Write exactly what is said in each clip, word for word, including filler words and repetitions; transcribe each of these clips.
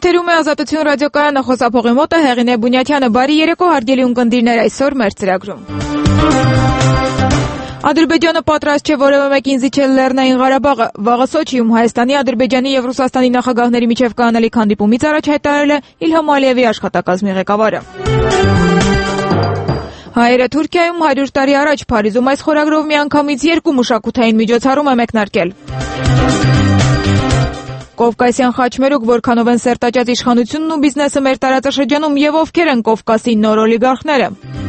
Եթերում է Ազատություն ռադիոկայանը, խոսափողի մոտ է Հեղինե Բունյաթյանը։ Բարի երեկո, հարգելի ունկնդիրներ, այսօր մեր ծրագրում։ Ադրբեջանը պատրաստ չէ որևէ մեկին զիջել Լեռնային Ղարաբաղը։ Վաղը Սոչիում Հայաստանի, Ադրբեջանի եւ Ռուսաստանի նախագահների միջև կանանալիք հանդիպումից առաջ հայտարարել է Իլհամ Ալիևի աշխատակազմի ղեկավարը։ Հայերը Թուրքիայում հարյուր տարի առաջ Փարիզում այս խորագրով միանգամից երկու մշակութային միջոցառում է մեկնարկել։ Կովկասյան խաչմերուկ, որքանով են սերտաճած իշխանությունն ու բիզնեսը մեր տարածաշրջանում եւ ովքեր են Կովկասի նոր օլիգարխները։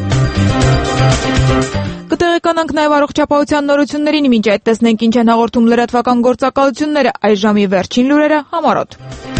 Կտեղեկանանք նաև առողջապահության նորություններին, մինչ այդ տեսնենք ինչ են հաղորդում լրատվական գործակալությունները, այս ժամի վերջին լուրերը համառոտ։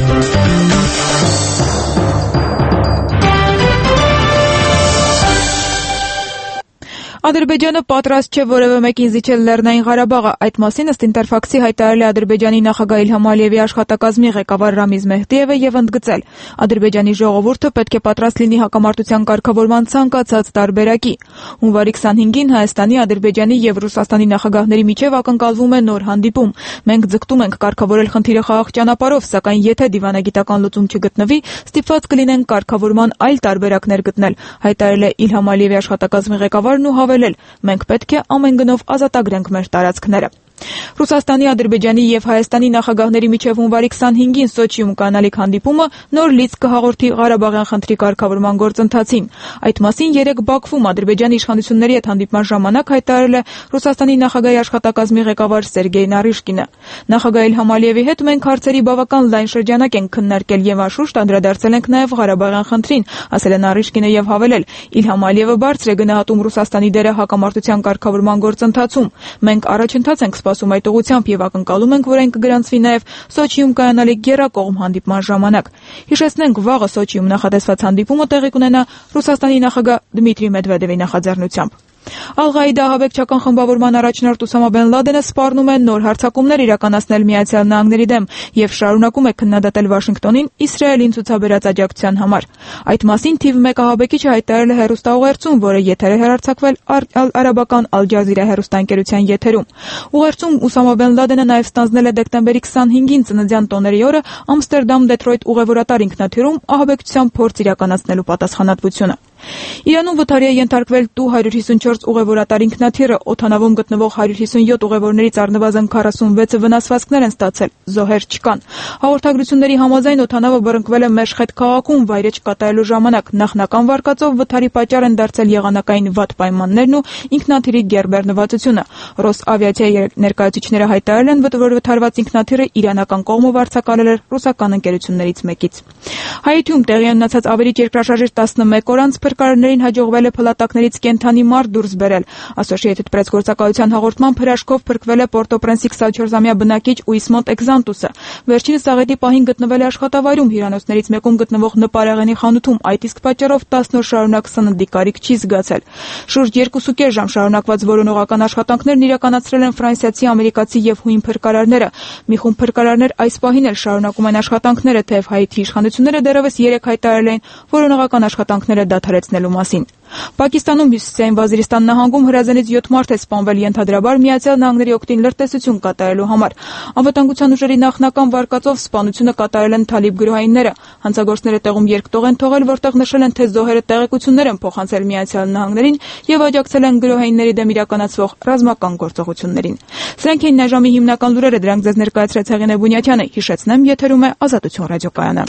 Ադրբեջանը պատրաստ չէ որևէ մեկին զիջել Լեռնային Ղարաբաղը։ Այդ մասին ըստ Ինտերֆաքսի հայտարարել է Ադրբեջանի նախագահ Իլհամ Ալիևի աշխատակազմի ղեկավար Ռամիզ Մեհդիևը եւ ընդգծել. Ադրբեջանի ժողովուրդը պետք է պատրաստ լինի հակամարտության կարգավորման ցանկացած տարբերակի։ Հունվարի քսանհինգին Հայաստանի, Ադրբեջանի եւ Ռուսաստանի նախագահների միջև ակնկալվում է նոր հանդիպում։ Մենք ձգտում ենք կարգավորել խնդիրը խաղաղ ճանապարհով, սակայն եթե դիվանագիտական լուծում չգտնվի, ստիպված կլինենք կարգավորման այլ տարբերակներ գտնել, հայտարարել է Իլհամ Ալիևի աշխատակազմի ղեկավարն ու Մենք պետք է ամեն գնով ազատագրենք մեր տարածքները։ Ռուսաստանի, Ադրբեջանի եւ Հայաստանի նախագահների միջև հունվարի քսանհինգին Սոչիում կանալիք հանդիպումը նոր լիցք կհաղորդի Ղարաբաղյան խնդրի կարգավորման գործընթացին։ Այդ մասին երեկ Բաքվում Ադրբեջանի իշխանությունների հետ հանդիպման ժամանակ հայտարարել է Ռուսաստանի նախագահի աշխատակազմի ղեկավար Սերգեյ Նարիշկինը։ Նախագահ Իլհամ Ալիևի հետ մենք հարցերի բավական լայն շրջանակ ենք քննարկել եւ անշուշտ անդրադարձել ենք նաեւ Ղարաբաղյան խնդրին, ասել է Նարիշկինը եւ հավելել. Իլհամ Ալիևը բարձր է գնահատում Ռուսաստանի դերը հակամարտության կարգավորման գործընթացում։ Մենք առաջընթաց ենք սպասում այդ ուղղությամբ եւ ակնկալում ենք, որ այն կգրանցվի նաեւ Սոչիում կայանալիք եռակողմ հանդիպման ժամանակ։ Հիշեցնենք, վաղը Սոչիում նախատեսված հանդիպումը տեղի կունենա Ռուսաստանի նախագահ Դմիտրի Մեդվեդևի նախաձեռնությամբ։ Ալ-Ղաիդա ահաբեկչական խմբավորման առաջնորդ Ուսամա բեն Լադենը սպառնում է նոր հարձակումներ իրականացնել Միացյալ Նահանգների դեմ եւ շարունակում է քննադատել Վաշինգտոնին Իսրայելին ցուցաբերած աջակցության համար։ Այդ մասին թիվ մեկ ահաբեկիչը հայտարարել է հեռուստաուղերձում, որը եթեր է հեռարձակվել արաբական Ալ Ջազիրա հեռուստաընկերության եթերում։ Ուղերձում Ուսամա բեն Լադենը նաեւ ստանձնել է դեկտեմբերի քսանհինգին ծննդյան տոների օրը Ամստերդամ-Դեթրոյթ ուղևորատար ինքնաթիռում ահաբեկչության փորձ իրականացնելու պատասխանատվությունը։ Իրանում վթարի է ենթարկվել Տու հարյուր հիսունչորս ուղևորատար ինքնաթիռը, օդանավում գտնվող հարյուր հիսունյոթ ուղևորներից առնվազն քառասունվեցը վնասվածքներ են ստացել, զոհեր չկան։ Հաղորդագրությունների համաձայն օդանավը բռնկվել է Մեշխեդ քաղաքում վայրէջք կատարելու ժամանակ։ Նախնական վարկածով վթարի պատճառ են դարձել եղանակային վատ պայմաններն ու ինքնաթիռի գերբեռնվածությունը։ Ռոսավիացիայի ներկայացուցիչները հայտարարել են, որ վթարված ինքնաթիռը իրանական կողմը վարձակալել էր ռուսական ընկերություններից մեկից։ Հայիթիում տեղի ունեցած ավելի երկրաշարժից տասնմեկ օր անց փրկարարներին հաջողվել է փլատակներից կենդանի մարդ դուրս բերել։ Associated Press գործակալության հաղորդման հրաշքով փրկվել է Պորտոպրենսի քսանչորսամյա բնակիչ Ուիսմոնտ Էքզանտուսը։ Վերջինս աղետի պահին գտնվել է աշխատավայրում հյուրանոցներից մեկում գտնվող նպարեղենի խանութում, այդ իսկ պատճառով տասն օր շարունակ սննդի կարիք չի զգացել։ Շուրջ երկուսուկես ժամ շարունակված որոնողական աշխատանքներն իրականացրել են ֆրանսիացի, ամերիկացի եւ հույն փրկարարները։ Մի խումբ փրկարարներ այս պահին էլ շարունակում են աշխատանքները, թեև Հայիթի իշխանությունները դեռևս երեք հայտարարել էին որոնողական աշխատանքները դադարեցնելու մասին։ Պակիստանում Հյուսիսային Վազիրիստան նահանգում հրազենից յոթ մարդ է սպանվել ենթադրաբար Միացյալ Նահանգների օգտին լրտեսություն կատարելու համար։ Անվտանգության ուժերի նախնական վարկածով սպանությունը կատարել են թալիբ գրոհայինները։ Հանցագործները տեղում երկտող են թողել, որտեղ նշել են, թե զոհերը տեղեկություններ են փոխանցել Միացյալ Նահանգներին եւ աջակցել են գրոհայինների դեմ իրականացվող ռազմական գործողություններին։ Սրանք էին այժմի հիմնական լուրերը, դրանք ձեզ ներկայացրեց Հեղինե Բունյաթյանը։ Հիշեցնեմ, եթերում է Ազատություն ռադիոկայանը։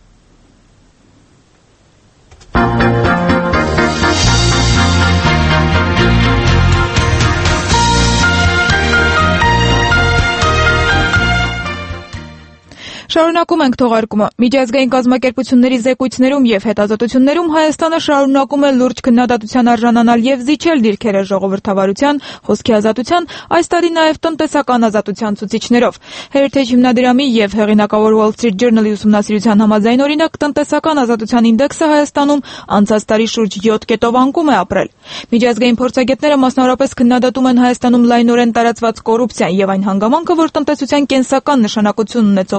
Շարունակում ենք թողարկումը։ Միջազգային կազմակերպությունների զեկույցներում եւ հետազոտություններում Հայաստանը շարունակում է լուրջ քննադատության արժանանալ եւ զիջել դիրքերը ժողովրդավարության, խոսքի ազատության, այս տարի նաեւ տնտեսական ազատության ցուցիչներով։ Heritage հիմնադրամի եւ հեղինակավոր Wall Street Journal-ի ուսումնասիրության համաձայն, օրինակ, տնտեսական ազատության ինդեքսը Հայաստանում անցած տարի շուրջ յոթ կետով անկում է ապրել։ Միջազգային փորձագետները մասնավորապես քննադատում են Հայաստանում լայնորեն տարածված կոռուպցիան եւ այն հանգամանքը, որ տնտեսության կենսական նշանակություն ունեցող ճյուղերը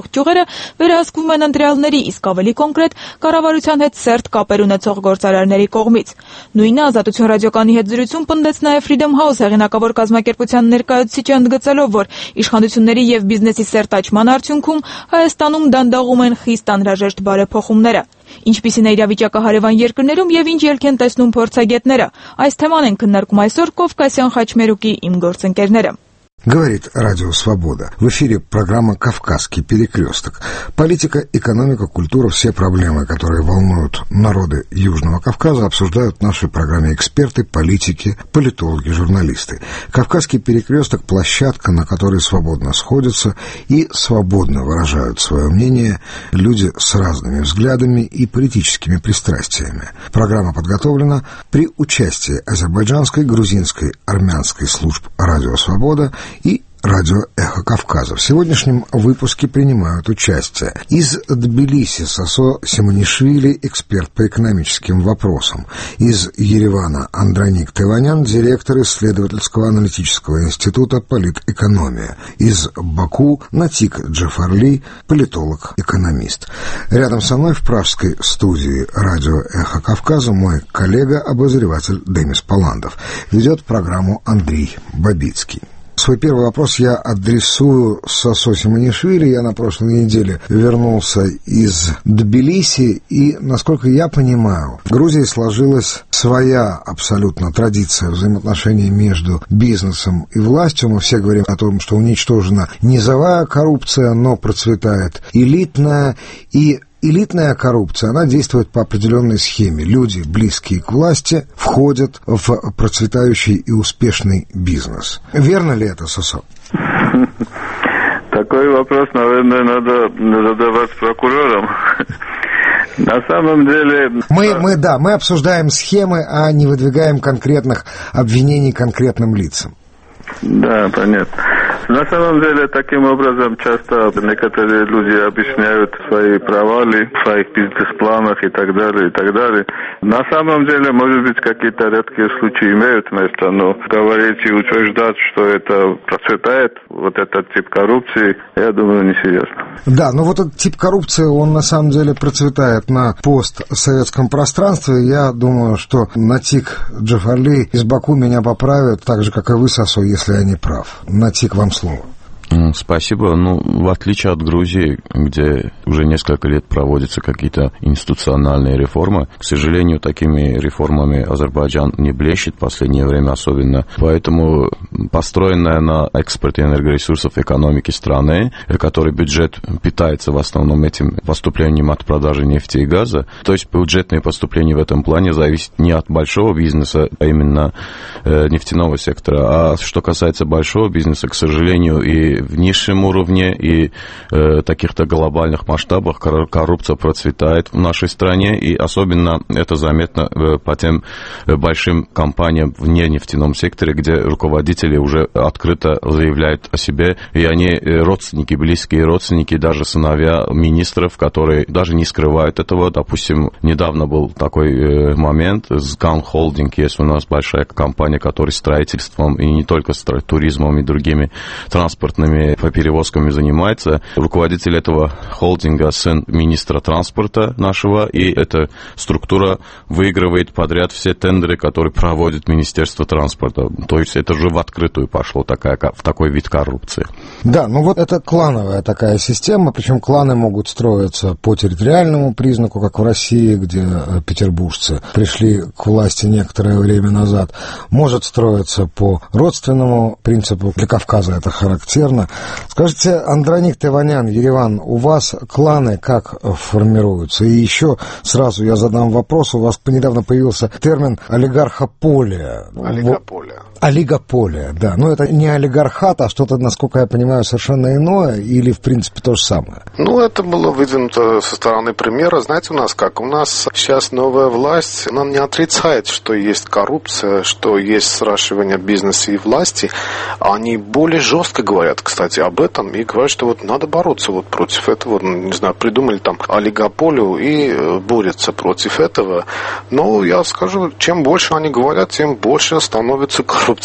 վերահսկվում են ընտրյալների, իսկ ավելի կոնկրետ կառավարության հետ սերտ կապեր ունեցող գործարարների կողմից։ Նույնը Ազատություն ռադիոկայանի հետ զրույցում պնդեց նաև Freedom House հեղինակավոր կազմակերպության ներկայացուցիչը, ընդգծելով, որ իշխանությունների եւ բիզնեսի սերտ աճման արդյունքում Հայաստանում դանդաղում են խիստ անհրաժեշտ բարեփոխումները։ Ինչպիսին է իրավիճակը հարևան երկրներում եւ ինչ ելք են տեսնում փորձագետները։ Այս թեման են քննարկում այսօր Կովկասյան խաչմերուկի իմ գործընկերները։ Говорит Радио Свобода. В эфире программа «Кавказский перекресток». Политика, экономика, культура, все проблемы, которые волнуют народы Южного Кавказа, обсуждают в нашей программе эксперты, политики, политологи, журналисты. «Кавказский перекресток» — площадка, на которой свободно сходятся и свободно выражают свое мнение люди с разными взглядами и политическими пристрастиями. Программа подготовлена при участии азербайджанской, грузинской, армянской служб «Радио Свобода» и радио «Эхо Кавказа». В сегодняшнем выпуске принимают участие из Тбилиси Сосо Симонишвили, эксперт по экономическим вопросам, из Еревана Андроник Теванян, директор исследовательского аналитического института «Политэкономия», из Баку Натик Джафарли, политолог-экономист. Рядом со мной в пражской студии радио «Эхо Кавказа» мой коллега-обозреватель Демис Паландов. Ведет программу Андрей Бабицкий. Свой первый вопрос я адресую Сосо Симонишвили. Я на прошлой неделе вернулся из Тбилиси, и, насколько я понимаю, в Грузии сложилась своя абсолютно традиция взаимоотношений между бизнесом и властью. Мы все говорим о том, что уничтожена низовая коррупция, но процветает элитная, и элитная коррупция, она действует по определенной схеме. Люди, близкие к власти, входят в процветающий и успешный бизнес. Верно ли это, Сосо? Такой вопрос, наверное, надо задавать прокурорам. На самом деле... Мы, мы, да, мы обсуждаем схемы, а не выдвигаем конкретных обвинений конкретным лицам. Да, понятно. На самом деле, таким образом, часто некоторые люди объясняют свои провалы в своих бизнес-планах и так далее, и так далее. На самом деле, может быть, какие-то редкие случаи имеют место, но говорить и утверждать, что это процветает, вот этот тип коррупции, я думаю, несерьезно. Да, но вот этот тип коррупции, он на самом деле процветает на постсоветском пространстве. Я думаю, что Натик Джафарли из Баку меня поправят, так же, как и вы, Сосо, если я не прав. Натик, вам слово. Спасибо. Ну, в отличие от Грузии, где уже несколько лет проводятся какие-то институциональные реформы, к сожалению, такими реформами Азербайджан не блещет в последнее время особенно. Поэтому построенная на экспорте энергоресурсов экономики страны, который бюджет питается в основном этим поступлением от продажи нефти и газа, то есть бюджетные поступления в этом плане зависят не от большого бизнеса, а именно э, нефтяного сектора. А что касается большого бизнеса, к сожалению, и в низшем уровне и э, таких-то глобальных масштабах коррупция процветает в нашей стране, и особенно это заметно э, по тем большим компаниям в ненефтяном секторе, где руководители уже открыто заявляют о себе, и они родственники, близкие родственники, даже сыновья министров, которые даже не скрывают этого. Допустим, недавно был такой э, момент, Сган Холдинг, есть у нас большая компания, которая строительством и не только туризмом и другими транспортными по перевозкам занимается. Руководитель этого холдинга сын министра транспорта нашего, и эта структура выигрывает подряд все тендеры, которые проводит Министерство транспорта. То есть это уже в открытую пошло такая, в такой вид коррупции. Да, ну вот это клановая такая система, причем кланы могут строиться по территориальному признаку, как в России, где петербуржцы пришли к власти некоторое время назад. Может строиться по родственному принципу, для Кавказа это характерно. Скажите, Андроник Теванян, Ереван, у вас кланы как формируются? И еще сразу я задам вопрос. У вас недавно появился термин олигархополия. Олигополия. Олигополия, да. Но это не олигархат, а что-то, насколько я понимаю, совершенно иное, или, в принципе, то же самое? Ну, это было выдвинуто со стороны примера. Знаете, у нас как? У нас сейчас новая власть, она не отрицает, что есть коррупция, что есть сращивание бизнеса и власти. Они более жестко говорят, кстати, об этом, и говорят, что вот надо бороться вот против этого. Не знаю, придумали там олигополию и борются против этого. Но я скажу, чем больше они говорят, тем больше становится коррупции.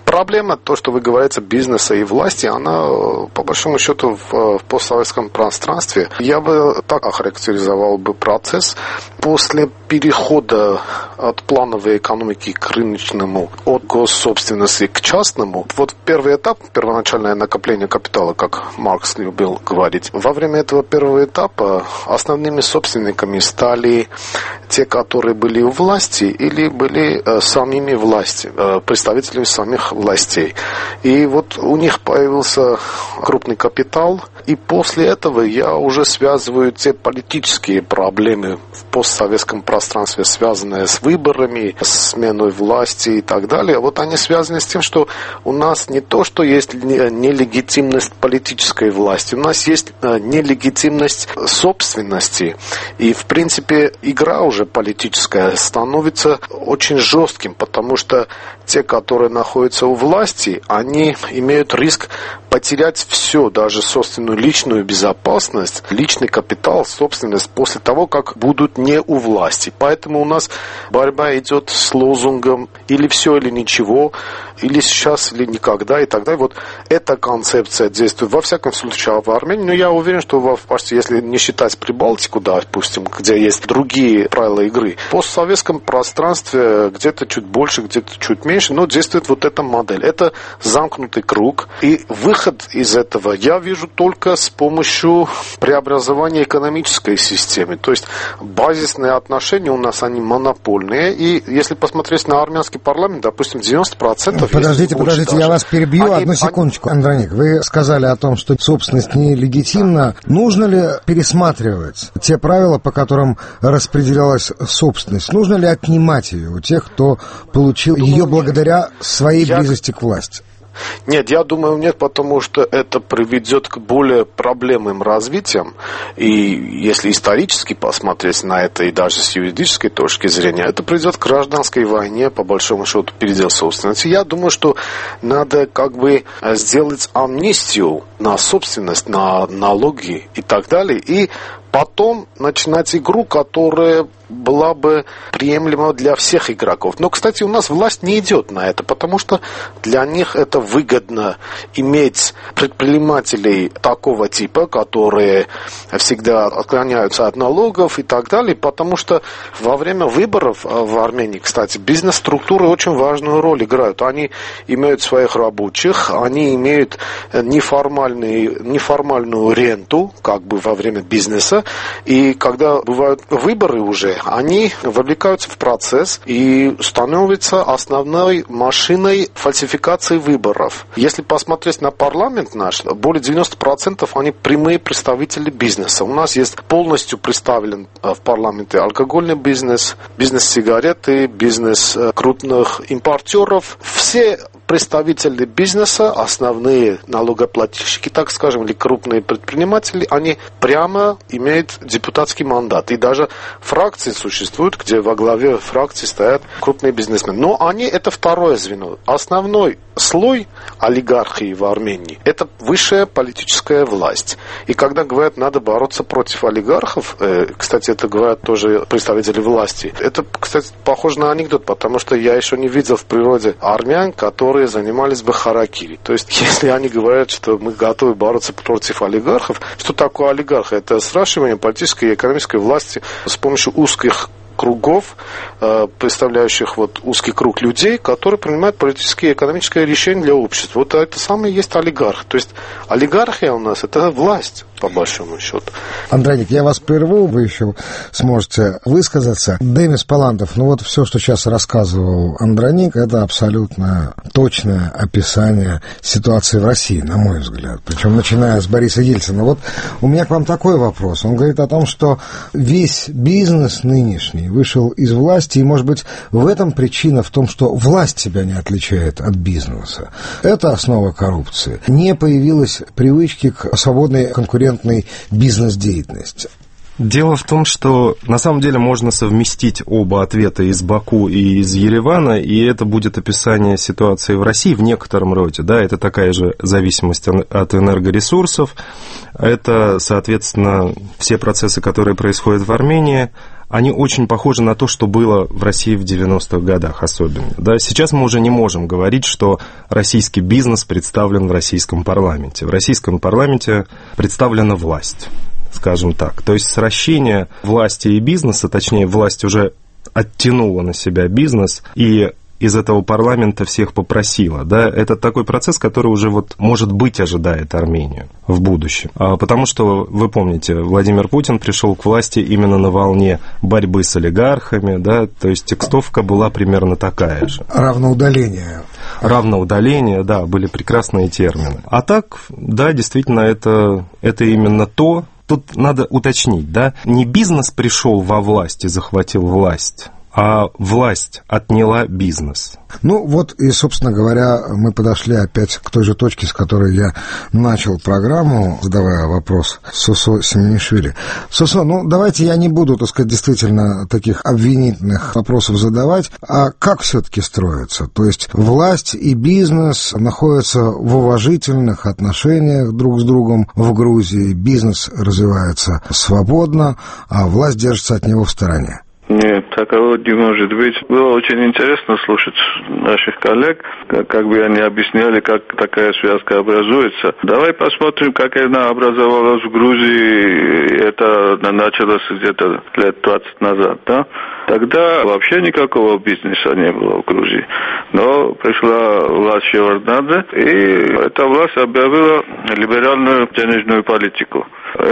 Проблема, то, что вы говорите, бизнеса и власти, она, по большому счету, в, в постсоветском пространстве, я бы так охарактеризовал бы процесс. После перехода от плановой экономики к рыночному, от госсобственности к частному, вот первый этап, первоначальное накопление капитала, как Маркс любил говорить, во время этого первого этапа основными собственниками стали те, которые были у власти или были э, самими власти, э, представителями самих властей. И вот у них появился крупный капитал, и после этого я уже связываю те политические проблемы в постсоветском пространстве, связанные с выборами, с сменой власти и так далее. Вот они связаны с тем, что у нас не то, что есть нелегитимность политической власти, у нас есть нелегитимность собственности. И, в принципе, игра уже политическая становится очень жестким, потому что те, которые находятся у власти, они имеют риск потерять все, даже собственную личную безопасность, личный капитал, собственность после того, как будут не у власти. Поэтому у нас борьба идет с лозунгом или все, или ничего, или сейчас, или никогда, и так далее. Вот эта концепция действует, во всяком случае, в Армении. Но я уверен, что в почти, если не считать Прибалтику, да, допустим, где есть другие правила игры, в постсоветском пространстве где-то чуть больше, где-то чуть меньше, но действует вот эта модель. Это замкнутый круг. И выход из этого я вижу только с помощью преобразования экономической системы. То есть базисные отношения у нас, они монопольные. И если посмотреть на армянский парламент, допустим, девяносто процентов... Подождите, подождите, даже, я вас перебью. Они, одну секундочку. Они... Андроник, вы сказали о том, что собственность нелегитимна. Нужно ли пересматривать те правила, по которым распределялась собственность? Нужно ли отнимать ее у тех, кто получил Думаю, ее благодаря своей я... близости к власти? Нет, я думаю, нет, потому что это приведет к более проблемным развитиям. И если исторически посмотреть на это, и даже с юридической точки зрения, это приведет к гражданской войне, по большому счету, передел собственности. Я думаю, что надо как бы сделать амнистию на собственность, на налоги и так далее, и потом начинать игру, которая была бы приемлема для всех игроков. Но, кстати, у нас власть не идет на это, потому что для них это выгодно иметь предпринимателей такого типа, которые всегда отклоняются от налогов и так далее, потому что во время выборов в Армении, кстати, бизнес-структуры очень важную роль играют. Они имеют своих рабочих, они имеют неформальную, неформальную ренту, как бы во время бизнеса, и когда бывают выборы уже, они вовлекаются в процесс и становятся основной машиной фальсификации выборов. Если посмотреть на парламент наш, более девяносто процентов они прямые представители бизнеса. У нас есть полностью представлен в парламенте алкогольный бизнес, бизнес сигареты, бизнес крупных импортеров. Все представители бизнеса, основные налогоплательщики, так скажем, или крупные предприниматели, они прямо имеют депутатский мандат. И даже фракции существуют, где во главе фракции стоят крупные бизнесмены. Но они это второе звено. Основной слой олигархии в Армении – это высшая политическая власть. И когда говорят, надо бороться против олигархов, э, кстати, это говорят тоже представители власти, это, кстати, похоже на анекдот, потому что я еще не видел в природе армян, которые занимались бы харакири. То есть, если они говорят, что мы готовы бороться против олигархов, что такое олигарх? Это сращивание политической и экономической власти с помощью узких кругов, представляющих вот узкий круг людей, которые принимают политические и экономические решения для общества. Вот это самое и есть олигарх. То есть олигархия у нас – это власть, по большому счету. Андроник, я вас прерву, вы еще сможете высказаться. Демис Паллантов, ну вот все, что сейчас рассказывал Андроник, это абсолютно точное описание ситуации в России, на мой взгляд. Причем начиная с Бориса Ельцина. Вот у меня к вам такой вопрос. Он говорит о том, что весь бизнес нынешний вышел из власти, и, может быть, в этом причина в том, что власть себя не отличает от бизнеса. Это основа коррупции. Не появилось привычки к свободной конкурентной бизнес-деятельности. Дело в том, что на самом деле можно совместить оба ответа из Баку и из Еревана, и это будет описание ситуации в России в некотором роде. Да, это такая же зависимость от энергоресурсов, это, соответственно, все процессы, которые происходят в Армении, они очень похожи на то, что было в России в девяностых годах особенно. Да, сейчас мы уже не можем говорить, что российский бизнес представлен в российском парламенте. В российском парламенте представлена власть, скажем так. То есть сращение власти и бизнеса, точнее, власть уже оттянула на себя бизнес и из этого парламента всех попросила. Да? Это такой процесс, который уже, вот, может быть, ожидает Армению в будущем. А, потому что, вы помните, Владимир Путин пришел к власти именно на волне борьбы с олигархами, да? То есть текстовка была примерно такая же. Равноудаление. Равноудаление, да, были прекрасные термины. А так, да, действительно, это, это именно то. Тут надо уточнить, да, не бизнес пришел во власть и захватил власть, а власть отняла бизнес. Ну вот и, собственно говоря, мы подошли опять к той же точке, с которой я начал программу, задавая вопрос Сосо Семенишвили. Сосо, ну давайте я не буду, так сказать, действительно таких обвинительных вопросов задавать, а как все-таки строится? То есть власть и бизнес находятся в уважительных отношениях друг с другом в Грузии, бизнес развивается свободно, а власть держится от него в стороне. Нет, такого не может быть. Было очень интересно слушать наших коллег, как, как бы они объясняли, как такая связка образуется. Давай посмотрим, как она образовалась в Грузии. Это началось где-то лет двадцать назад, да? Тогда вообще никакого бизнеса не было в Грузии. Но пришла власть Шеварднадзе, и эта власть объявила либеральную денежную политику.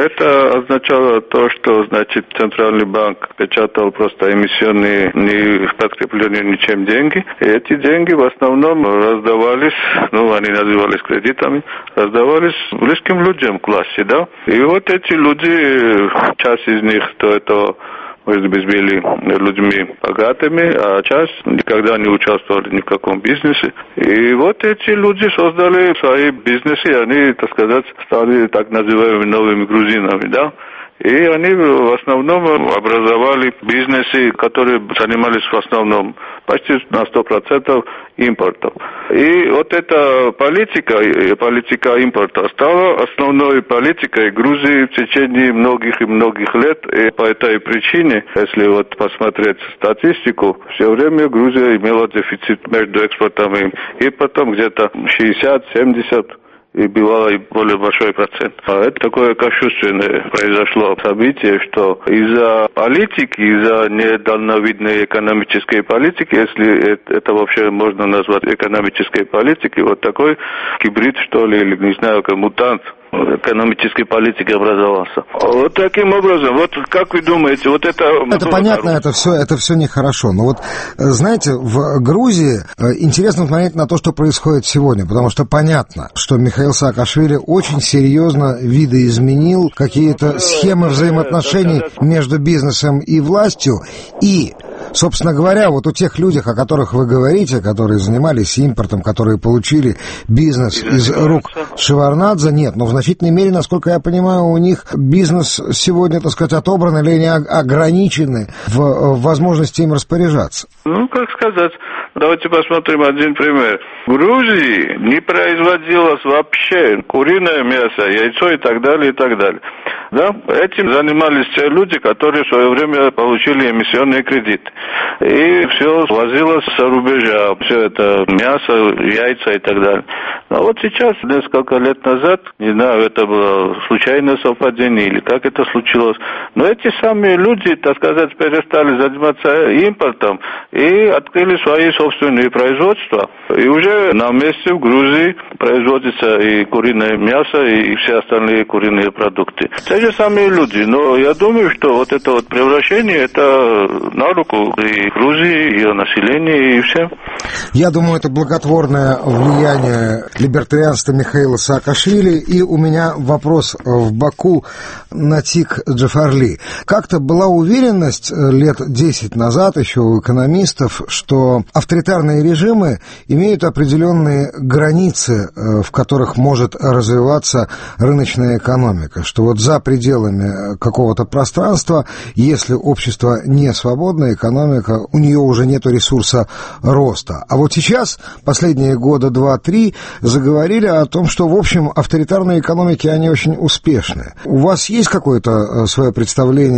Это означало то, что, значит, Центральный банк печатал просто эмиссионные, не подкрепленные ничем деньги. И эти деньги в основном раздавались, ну, они назывались кредитами, раздавались близким людям к власти, да. И вот эти люди, часть из них, то это, может быть, были людьми богатыми, а часть никогда не участвовали ни в каком бизнесе. И вот эти люди создали свои бизнесы, и они, так сказать, стали так называемыми новыми грузинами, да. И они в основном образовали бизнесы, которые занимались в основном почти на сто процентов импортом. И вот эта политика, политика импорта стала основной политикой Грузии в течение многих и многих лет. И по этой причине, если вот посмотреть статистику, все время Грузия имела дефицит между экспортом и импортом где-то шестьдесят-семьдесят. И бывало и более большой процент. А это такое кощунственное произошло событие, что из-за политики, из-за недальновидной экономической политики, если это, это вообще можно назвать экономической политикой, вот такой гибрид, что ли, или не знаю, как мутант экономической политики образовался. Вот таким образом, вот как вы думаете, вот это... Это понятно, это все, это все нехорошо. Но вот, знаете, в Грузии интересно смотреть на то, что происходит сегодня, потому что понятно, что Михаил Саакашвили очень серьезно видоизменил какие-то схемы взаимоотношений между бизнесом и властью, и... Собственно говоря, вот у тех людей, о которых вы говорите, которые занимались импортом, которые получили бизнес из рук Шеварднадзе, нет, но в значительной мере, насколько я понимаю, у них бизнес сегодня, так сказать, отобран или не ограничены в возможности им распоряжаться. Ну, как сказать, давайте посмотрим один пример. В Грузии не производилось вообще куриное мясо, яйцо и так далее, и так далее. Да? Этим занимались те люди, которые в свое время получили эмиссионные кредиты. И все возилось с рубежа, все это мясо, яйца и так далее. А вот сейчас, несколько лет назад, не знаю, это было случайное совпадение или как это случилось, но эти самые люди, так сказать, перестали заниматься импортом и открыли свои собственные производства. И уже на месте в Грузии производится и куриное мясо, и все остальные куриные продукты. Те же самые люди, но я думаю, что вот это вот превращение, это на руку и Грузии, и ее населению, и всем. Я думаю, это благотворное влияние либертарианства Михаила Саакашвили. И у меня вопрос в Баку Натик Джафарли. Как-то была уверенность лет десять назад еще у экономистов, что авторитарные режимы имеют определенные границы, в которых может развиваться рыночная экономика, что вот за пределами какого-то пространства, если общество не свободное, экономика, у нее уже нет ресурса роста. А вот сейчас, последние года два-три, заговорили о том, что, в общем, авторитарные экономики, они очень успешны. У вас есть какое-то свое представление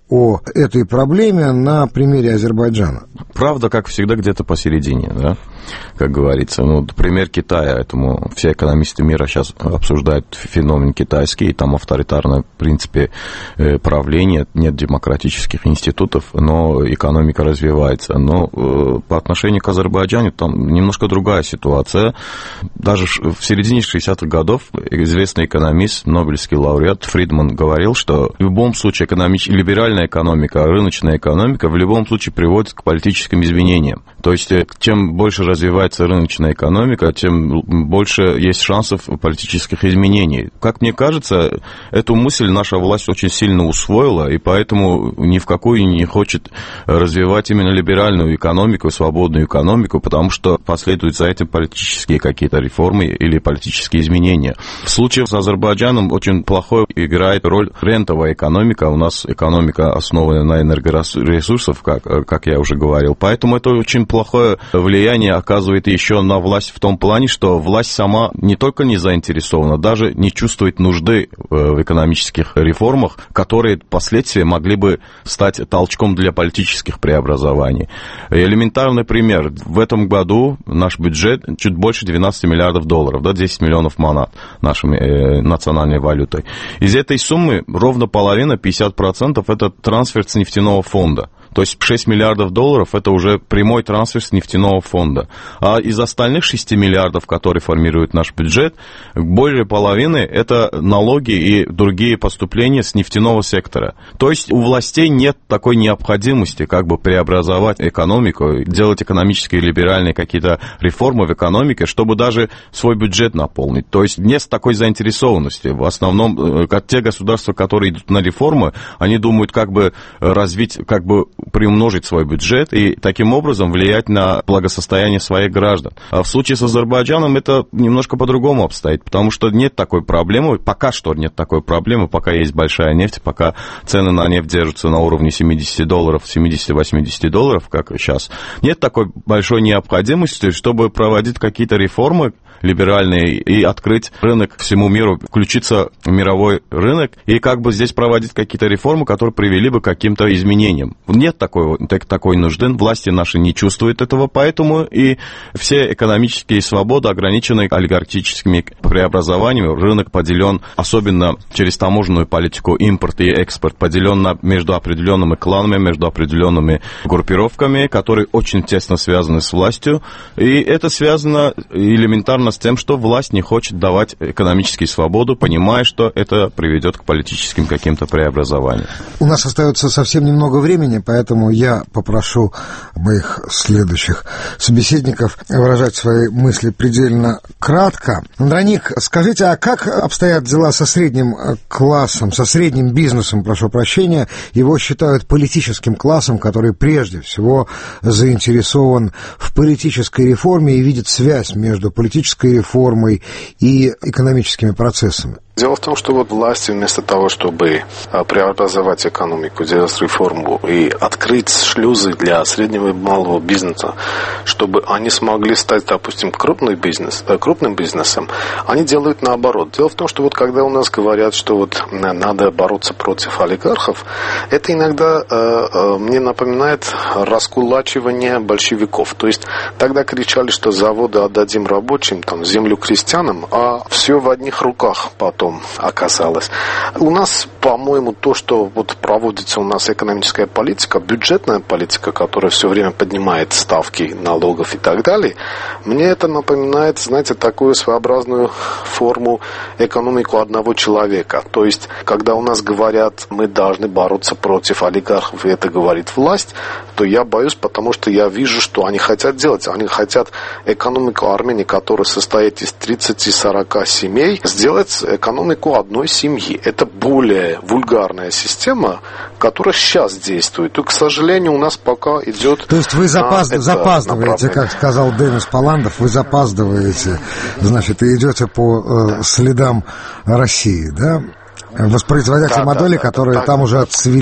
о этой проблеме на примере Азербайджана? Правда, как всегда, где-то посередине, да, как говорится. Ну, пример Китая, этому все экономисты мира сейчас обсуждают феномен китайский, там авторитарное, в принципе, правление, нет демократических институтов, но экономика развивается. Но по отношению к Азербайджану там немножко другая ситуация. Даже в середине шестидесятых годов известный экономист, нобелевский лауреат Фридман говорил, что в любом случае экономич... либеральная экономика, рыночная экономика в любом случае приводит к политическим изменениям. То есть, чем больше развивается рыночная экономика, тем больше есть шансов политических изменений. Как мне кажется, эту мысль наша власть очень сильно усвоила, и поэтому ни в какую не хочет развивать именно либеральную экономику, свободную экономику, потому что последуют за этим политические какие-то реформы или политические изменения. В случае с Азербайджаном очень плохой играет роль рентовая экономика. У нас экономика основана на энергоресурсах, как, как я уже говорил. Поэтому это очень плохое влияние оказывает еще на власть в том плане, что власть сама не только не заинтересована, даже не чувствует нужды в экономических реформах, которые впоследствии могли бы стать толчком для политических преобразований. Элементарный пример. В этом году наш бюджет чуть больше двенадцать миллиардов долларов, да, десять миллионов манат нашей э, национальной валютой. Из этой суммы ровно половина, пятьдесят процентов, это трансфер с нефтяного фонда. То есть шесть миллиардов долларов – это уже прямой трансфер с нефтяного фонда. А из остальных шести миллиардов, которые формируют наш бюджет, более половины – это налоги и другие поступления с нефтяного сектора. То есть у властей нет такой необходимости как бы преобразовать экономику, делать экономические либеральные какие-то реформы в экономике, чтобы даже свой бюджет наполнить. То есть нет такой заинтересованности. В основном те государства, которые идут на реформы, они думают, как бы развить, как бы приумножить свой бюджет и таким образом влиять на благосостояние своих граждан. А в случае с Азербайджаном это немножко по-другому обстоит, потому что нет такой проблемы, пока что нет такой проблемы, пока есть большая нефть, пока цены на нефть держатся на уровне семьдесят долларов, семьдесят-восемьдесят долларов, как сейчас. Нет такой большой необходимости, чтобы проводить какие-то реформы либеральные и открыть рынок всему миру, включиться в мировой рынок и как бы здесь проводить какие-то реформы, которые привели бы к каким-то изменениям. Нет такой, так, такой нужды, власти наши не чувствуют этого, поэтому и все экономические свободы ограничены олигархическими преобразованиями. Рынок поделен, особенно через таможенную политику, импорт и экспорт, поделен на, между определенными кланами, между определенными группировками, которые очень тесно связаны с властью, и это связано элементарно с тем, что власть не хочет давать экономические свободы, понимая, что это приведет к политическим каким-то преобразованиям. У нас остается совсем немного времени, поэтому я попрошу моих следующих собеседников выражать свои мысли предельно кратко. Андроник, скажите, а как обстоят дела со средним классом, со средним бизнесом, прошу прощения? Его считают политическим классом, который прежде всего заинтересован в политической реформе и видит связь между политической реформой и экономическими процессами. Дело в том, что вот власти вместо того, чтобы преобразовать экономику, делать реформу и открыть шлюзы для среднего и малого бизнеса, чтобы они смогли стать, допустим, крупный бизнес, крупным бизнесом, они делают наоборот. Дело в том, что вот когда у нас говорят, что вот надо бороться против олигархов, это иногда э, мне напоминает раскулачивание большевиков. То есть тогда кричали, что заводы отдадим рабочим, там, землю крестьянам, а все в одних руках потом оказалось. У нас, по-моему, то, что вот проводится у нас экономическая политика, бюджетная политика, которая все время поднимает ставки налогов и так далее, мне это напоминает, знаете, такую своеобразную форму экономику одного человека. То есть, когда у нас говорят, мы должны бороться против олигархов, и это говорит власть, то я боюсь, потому что я вижу, что они хотят делать. Они хотят экономику Армении, которая состоит из тридцати-сорока семей, сделать экономику одной семьи. Это более вульгарная система, которая сейчас действует. И, к сожалению, у нас пока идет... То есть вы запаз... запаздываете, как сказал Денис Паландов, вы запаздываете, значит, и идете по э, следам России, да? Воспроизводя те да, модели, да, да, которые да, там да. уже отцвели.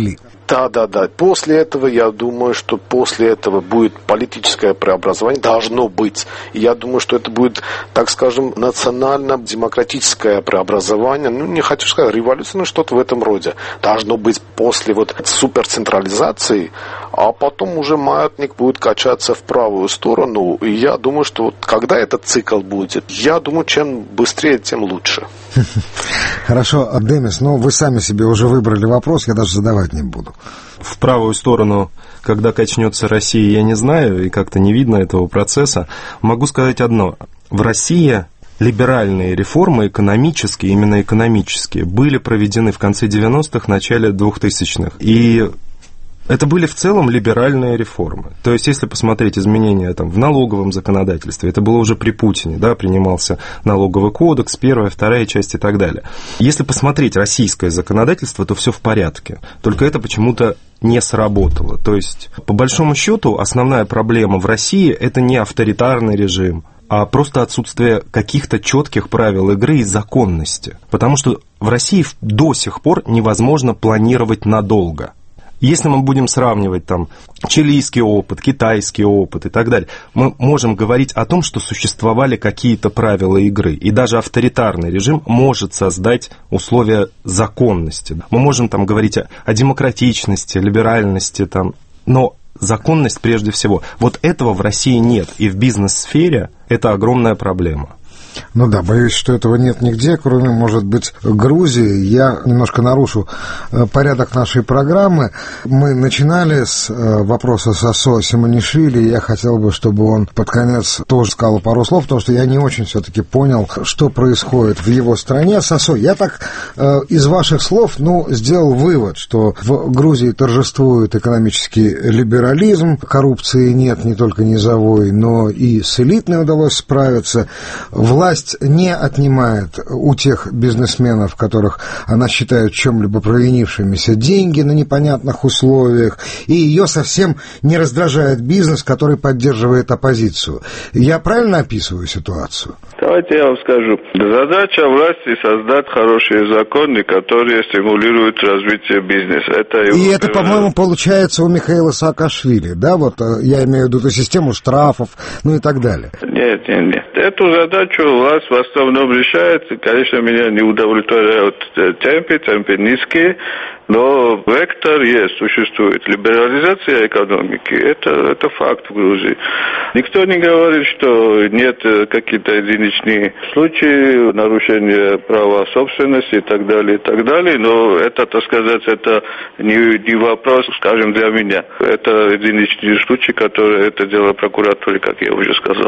Да, да, да. После этого, я думаю, что после этого будет политическое преобразование, должно быть. И я думаю, что это будет, так скажем, национально-демократическое преобразование. Ну, не хочу сказать революция, но что-то в этом роде. Должно быть после вот суперцентрализации, а потом уже маятник будет качаться в правую сторону. И я думаю, что вот когда этот цикл будет, я думаю, чем быстрее, тем лучше. Хорошо, Демис, ну вы сами себе уже выбрали вопрос, я даже задавать не буду. В правую сторону, когда качнется Россия, я не знаю, и как-то не видно этого процесса. Могу сказать одно. В России либеральные реформы экономические, именно экономические, были проведены в конце девяностых, начале двухтысячных. И это были в целом либеральные реформы. То есть, если посмотреть изменения там, в налоговом законодательстве, это было уже при Путине, да, принимался налоговый кодекс, первая, вторая часть и так далее. Если посмотреть российское законодательство, то все в порядке. Только это почему-то не сработало. То есть, по большому счету, основная проблема в России – это не авторитарный режим, а просто отсутствие каких-то четких правил игры и законности. Потому что в России до сих пор невозможно планировать надолго. Если мы будем сравнивать там чилийский опыт, китайский опыт и так далее, мы можем говорить о том, что существовали какие-то правила игры. И даже авторитарный режим может создать условия законности. Мы можем там говорить о, о демократичности, либеральности, там, но законность прежде всего. Вот этого в России нет. И в бизнес-сфере это огромная проблема. Ну да, боюсь, что этого нет нигде, кроме, может быть, Грузии. Я немножко нарушу порядок нашей программы. Мы начинали с вопроса Сосо Симонишвили, и я хотел бы, чтобы он под конец тоже сказал пару слов, потому что я не очень все-таки понял, что происходит в его стране. Сосо, я так из ваших слов, ну, сделал вывод, что в Грузии торжествует экономический либерализм, коррупции нет не только низовой, но и с элитной удалось справиться. Власть не отнимает у тех бизнесменов, которых она считает в чем-либо провинившимися, деньги на непонятных условиях, и ее совсем не раздражает бизнес, который поддерживает оппозицию. Я правильно описываю ситуацию? Давайте я вам скажу. Задача власти создать хорошие законы, которые стимулируют развитие бизнеса. Это и это, по-моему, получается у Михаила Саакашвили, да? Вот я имею в виду эту систему штрафов, ну и так далее. Нет, нет, нет. Эту задачу власть в основном решает. Конечно, меня не удовлетворяют темпы, темпы низкие, но вектор есть, существует. Либерализация экономики, это, это факт в Грузии. Никто не говорит, что нет какие-то единичные случаи нарушения права собственности и так далее, и так далее, но это, так сказать, это не, не вопрос, скажем, для меня. Это единичные случаи, которые это дело прокуратуры, как я уже сказал.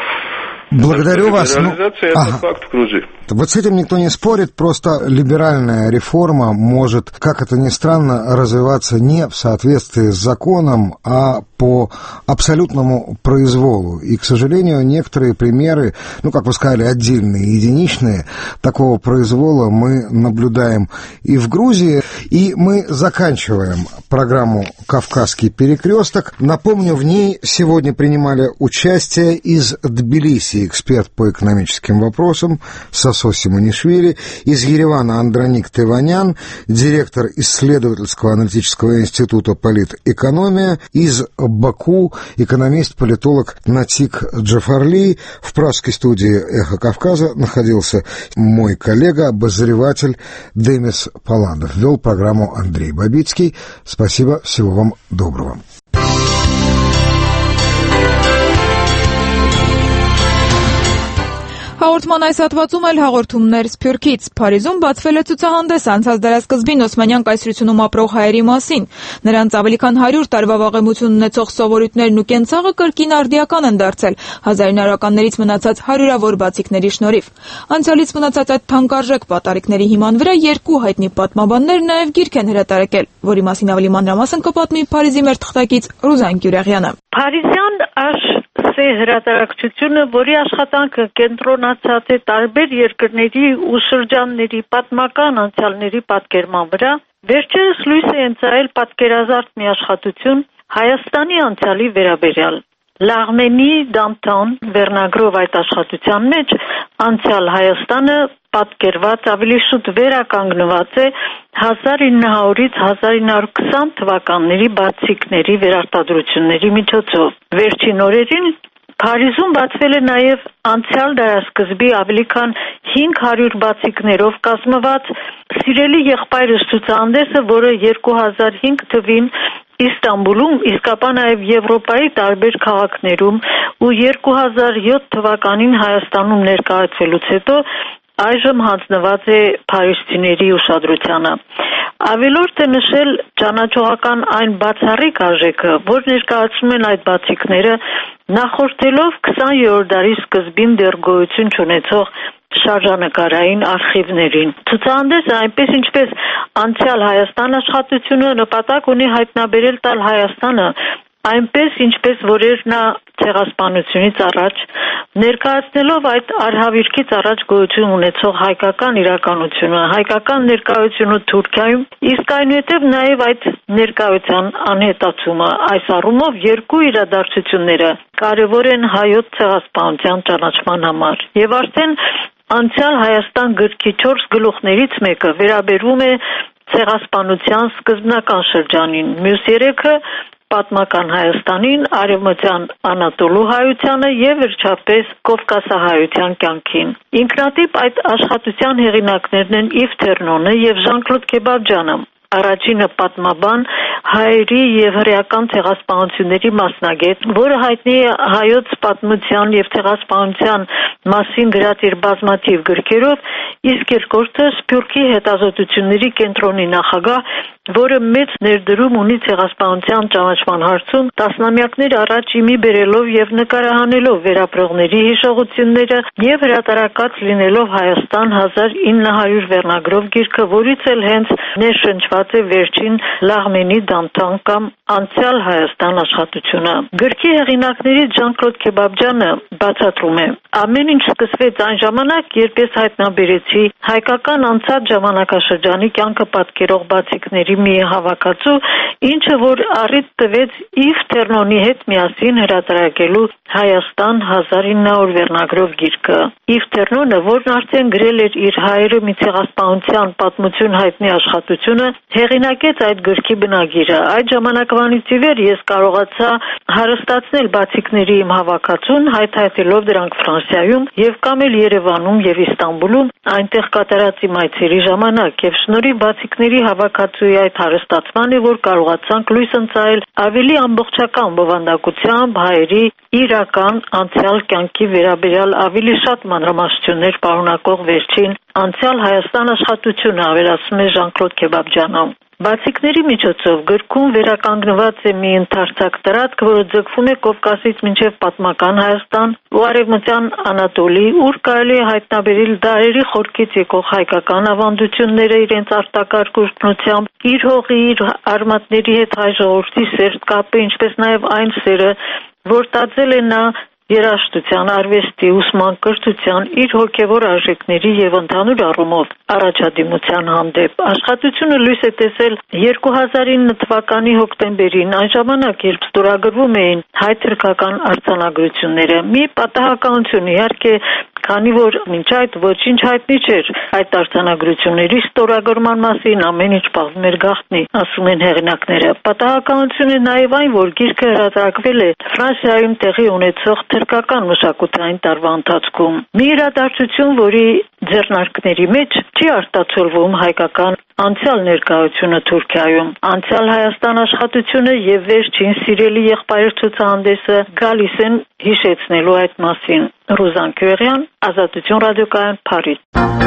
Благодарю вас. Либерализация ну, это ага. факт в Грузии. Вот с этим никто не спорит, просто либеральная реформа может, как это ни странно, развиваться не в соответствии с законом, а по абсолютному произволу. И, к сожалению, некоторые примеры, ну, как вы сказали, отдельные, единичные, такого произвола мы наблюдаем и в Грузии. И мы заканчиваем программу «Кавказский перекресток». Напомню, в ней сегодня принимали участие из Тбилиси эксперт по экономическим вопросам Сосо Симонишвили, из Еревана Андроник Теванян, директор исследовательского аналитического института «Политэкономия», из Баку экономист-политолог Натик Джафарли. В пражской студии «Эхо Кавказа» находился мой коллега, обозреватель Демис Паландов. Вел программу Андрей Бабицкий. Спасибо, всего вам доброго. Հաղորդման այս հատվածում էլ հաղորդումներ Սփյուռքից։ Փարիզում բացվել է ցուցահանդես անցած դարաշրջին Օսմանյան կայսրությունում ապրող հայերի մասին։ Նրանց ավելի քան հարյուր տարվա վաղեմություն ունեցող սովորույթներն ու կենցաղը կրկին արդիական են դարձել հազարինարականներից մնացած հարյուրավոր բացիկների շնորհիվ։ Անցյալից մնացած այդ թանկարժեք պատառիկների հիման վրա երկու հայտնի պատմաբաններ նաև գիրք են հրատարակել, որի մասին ավելի մանրամասն կպատմի Փարիզի մեր թղթակից Ռուզան Գյուրեղյանը։ Փարիզյան աշ Սե հրատարակչությունը, որի աշխատանքը կենտրոնացած է տարբեր երկրների ու շրջանների պատմական անցյալների պատկերման վրա, վերջերս լույս է ընծայել պատկերազարդ մի աշխատություն Հայաստանի անցյալի վերաբերյալ։ Լաղմենի Դամթան վերնագրով այդ աշխատության մեջ անցյալ Հայաստանը պատկերված, ավելի շուտ վերականգնված է հազար ինը հարյուրից հազար ինը հարյուր քսան թվականների բացիկների վերարտադրությունների միջոցով։ Վերջին օրերին Փարիզում բացվել է նաև անցյալ դարաշրջանի ավելի քան հինգ հարյուր բացիկներով կազմված Սիրելի եղբայրս ցուցահանդեսը, որը երկու հազար հինգ թվին Իստանբուլում, իսկապա նաև Եվրոպայի տարբեր քաղաքներում ու երկու հազար յոթ թվականին Հայաստանում ներկայացվելուց հետո այժմ հանձնված է փարիզցիների ուշադրությանը։ Ավելորդ է նշել ճանաչողական այն բացառիկ արժեքը, որ ներկայացնում են այդ բացիկները նախորդելով քսաներորդ դարի սկզբին դեռ գոյություն չունեցող շարժանկարային արխիվներին։ Ցուցահանդեսը այնպես ինչպես անցյալ Հայաստան աշխատությունը նպատակ ունի հայտնաբերել տալ Հայաստանը այնպես ինչպես որ էր նա ցեղասպանությունից առաջ, ներկայացնելով այդ արհավիրքից առաջ գոյություն ունեցող հայկական իրականությունը, հայկական ներկայությունը Թուրքիայում, իսկ այնուհետև նաև այդ ներկայության անհետացումը։ Այս առումով երկու իրադարձությունները կարևոր են հայոց ցեղասպանության ճանաչման համար։ Եվ արդեն անցյալ Հայաստան գրքի չորս գլուխներից մեկը վերաբերվում է ցեղասպանության սկզբնական շրջանին, մյուս երեքը պատմական Հայաստանին, արևմտյան Անատոլու հայությանը եւ վերջապես Կովկասահայության կյանքին։ Ինքնատիպ այդ աշխատության հեղինակներն են Իվ Թերնոնը եւ Ժան-Կլոդ Քեբաբջյանը։ Առաջինը պատմաբան, հայերի եւ հրեական ցեղասպանությունների մասնագետ, որը հայտնի է հայոց պատմության եւ ցեղասպանության մասին գրած իր բազմաթիվ գրքերով, իսկ երկրորդը Սփյուռքի հետազոտությունների կենտրոնի նախագահ, որը մեծ ներդրում ունի ցեղասպանության ճանաչման հարցում, տասնամյակներ առաջ իմի բերելով եւ նկարահանելով վերապրողների հիշողությունները եւ հրատարակած լինելով Հայաստան հազար ինը հարյուր վերնագրով գիրքը, որից էլ հենց ներշնչված է վերջին Լաղմենի Դանթան կամ Անցյալ Հայաստան աշխատությունը։ Գրքի հեղինակներից Ժան-Կլոդ Քեբաբջյանը բացատրում է. ամեն ինչ սկսվեց այն ժամանակ, երբ ես հայտնաբերեցի հայկական անցած ժամանակաշրջանի կյանքը պատկերող բացիկների մի հավաքածու, ինչը որ առիթ տվեց Իվ Թերնոնի հետ միասին հրատարակելու Հայաստան հազար ինը հարյուր վերնագրով գիրքը։ Իվ Թերնոնը, որն արդեն գրել էր իր հայերը մի ցեղասպանության պատմություն հայտնի աշխատությունը, հեղինակեց այդ գրքի բնագիրը։ Այդ ժամանակվանից ի վեր ես կարողացա հարստացնել բացիկների իմ հավաքածուն, հայթայթելով դրանք Ֆրանսիայում եւ կամ էլ Երևանում եւ Իստանբուլում, այնտեղ կատարած իմ այցերի ժամանակ, եւ շնորհիվ բացիկների հավաքածուի այդ հարստացմանը, որ կարողացանք լույս ընծայել ավելի ամբողջական բովանդակությամբ հայերի իրական անցյալ կյանքի վերաբերյալ ավելի շատ մանրամասնություններ պարունակող վերջին անցյալ Հայաստան աշխատությունը, ավելացնում է Ժան-Կլոդ Քեբաբջյանը։ Բացիկների միջոցով գրքում վերականգնված է մի ընդարձակ տարածք, որը ձգվում է Կովկասից մինչև պատմական Հայաստան ու արևմտյան Անատոլի, ուր կարելի է հայտնաբերել դարերի խորքից եկող հայկական ավանդությունները իրենց արտակարգ ուշքնությամբ, իր հողի, իր արմատների հետ հայ ժողովրդի սերտ կապը, ինչպես նաև այն սերը, որ տածել է նա երաժշտության, արվեստի, ուսման, կրթության, իր հոգևոր արժեքների եւ ընդհանուր առումով առաջադիմության հանդեպ։ Աշխատությունը լույս է տեսել երկու հազար ինը թվականի հոկտեմբերին, այն ժամանակ, երբ ստորագրվում էին հայ-թուրքական արձանագրությունները։ Մի պատահականություն, իհարկե, քանի որ մինչ այդ ոչինչ հայտնի չէր այդ արձանագրությունների ստորագրման մասին, ամեն ինչ պահվում էր գաղտնի, ասում են հեղինակները։ Պատահականություն է նաև այն, որ գիրքը հրատարակվել է Ֆրանսիայում տեղի ունեցող թուրքական մշակութային տարվա ընթացքում։ Մի իրադարձություն, որի ձեռնարկների մեջ չի արտացոլվում հայկական անցյալ ներկայությունը Թուրքիայում։ Անցյալ Հայաստան աշխատությունը եւ վերջին Սիրելի եղբայր ցուցահանդեսը գալիս են հիշեցնելու այդ մասին։ Ռուզան Քյուրյան, Ազատություն ռադիոկայան, Փարիզ։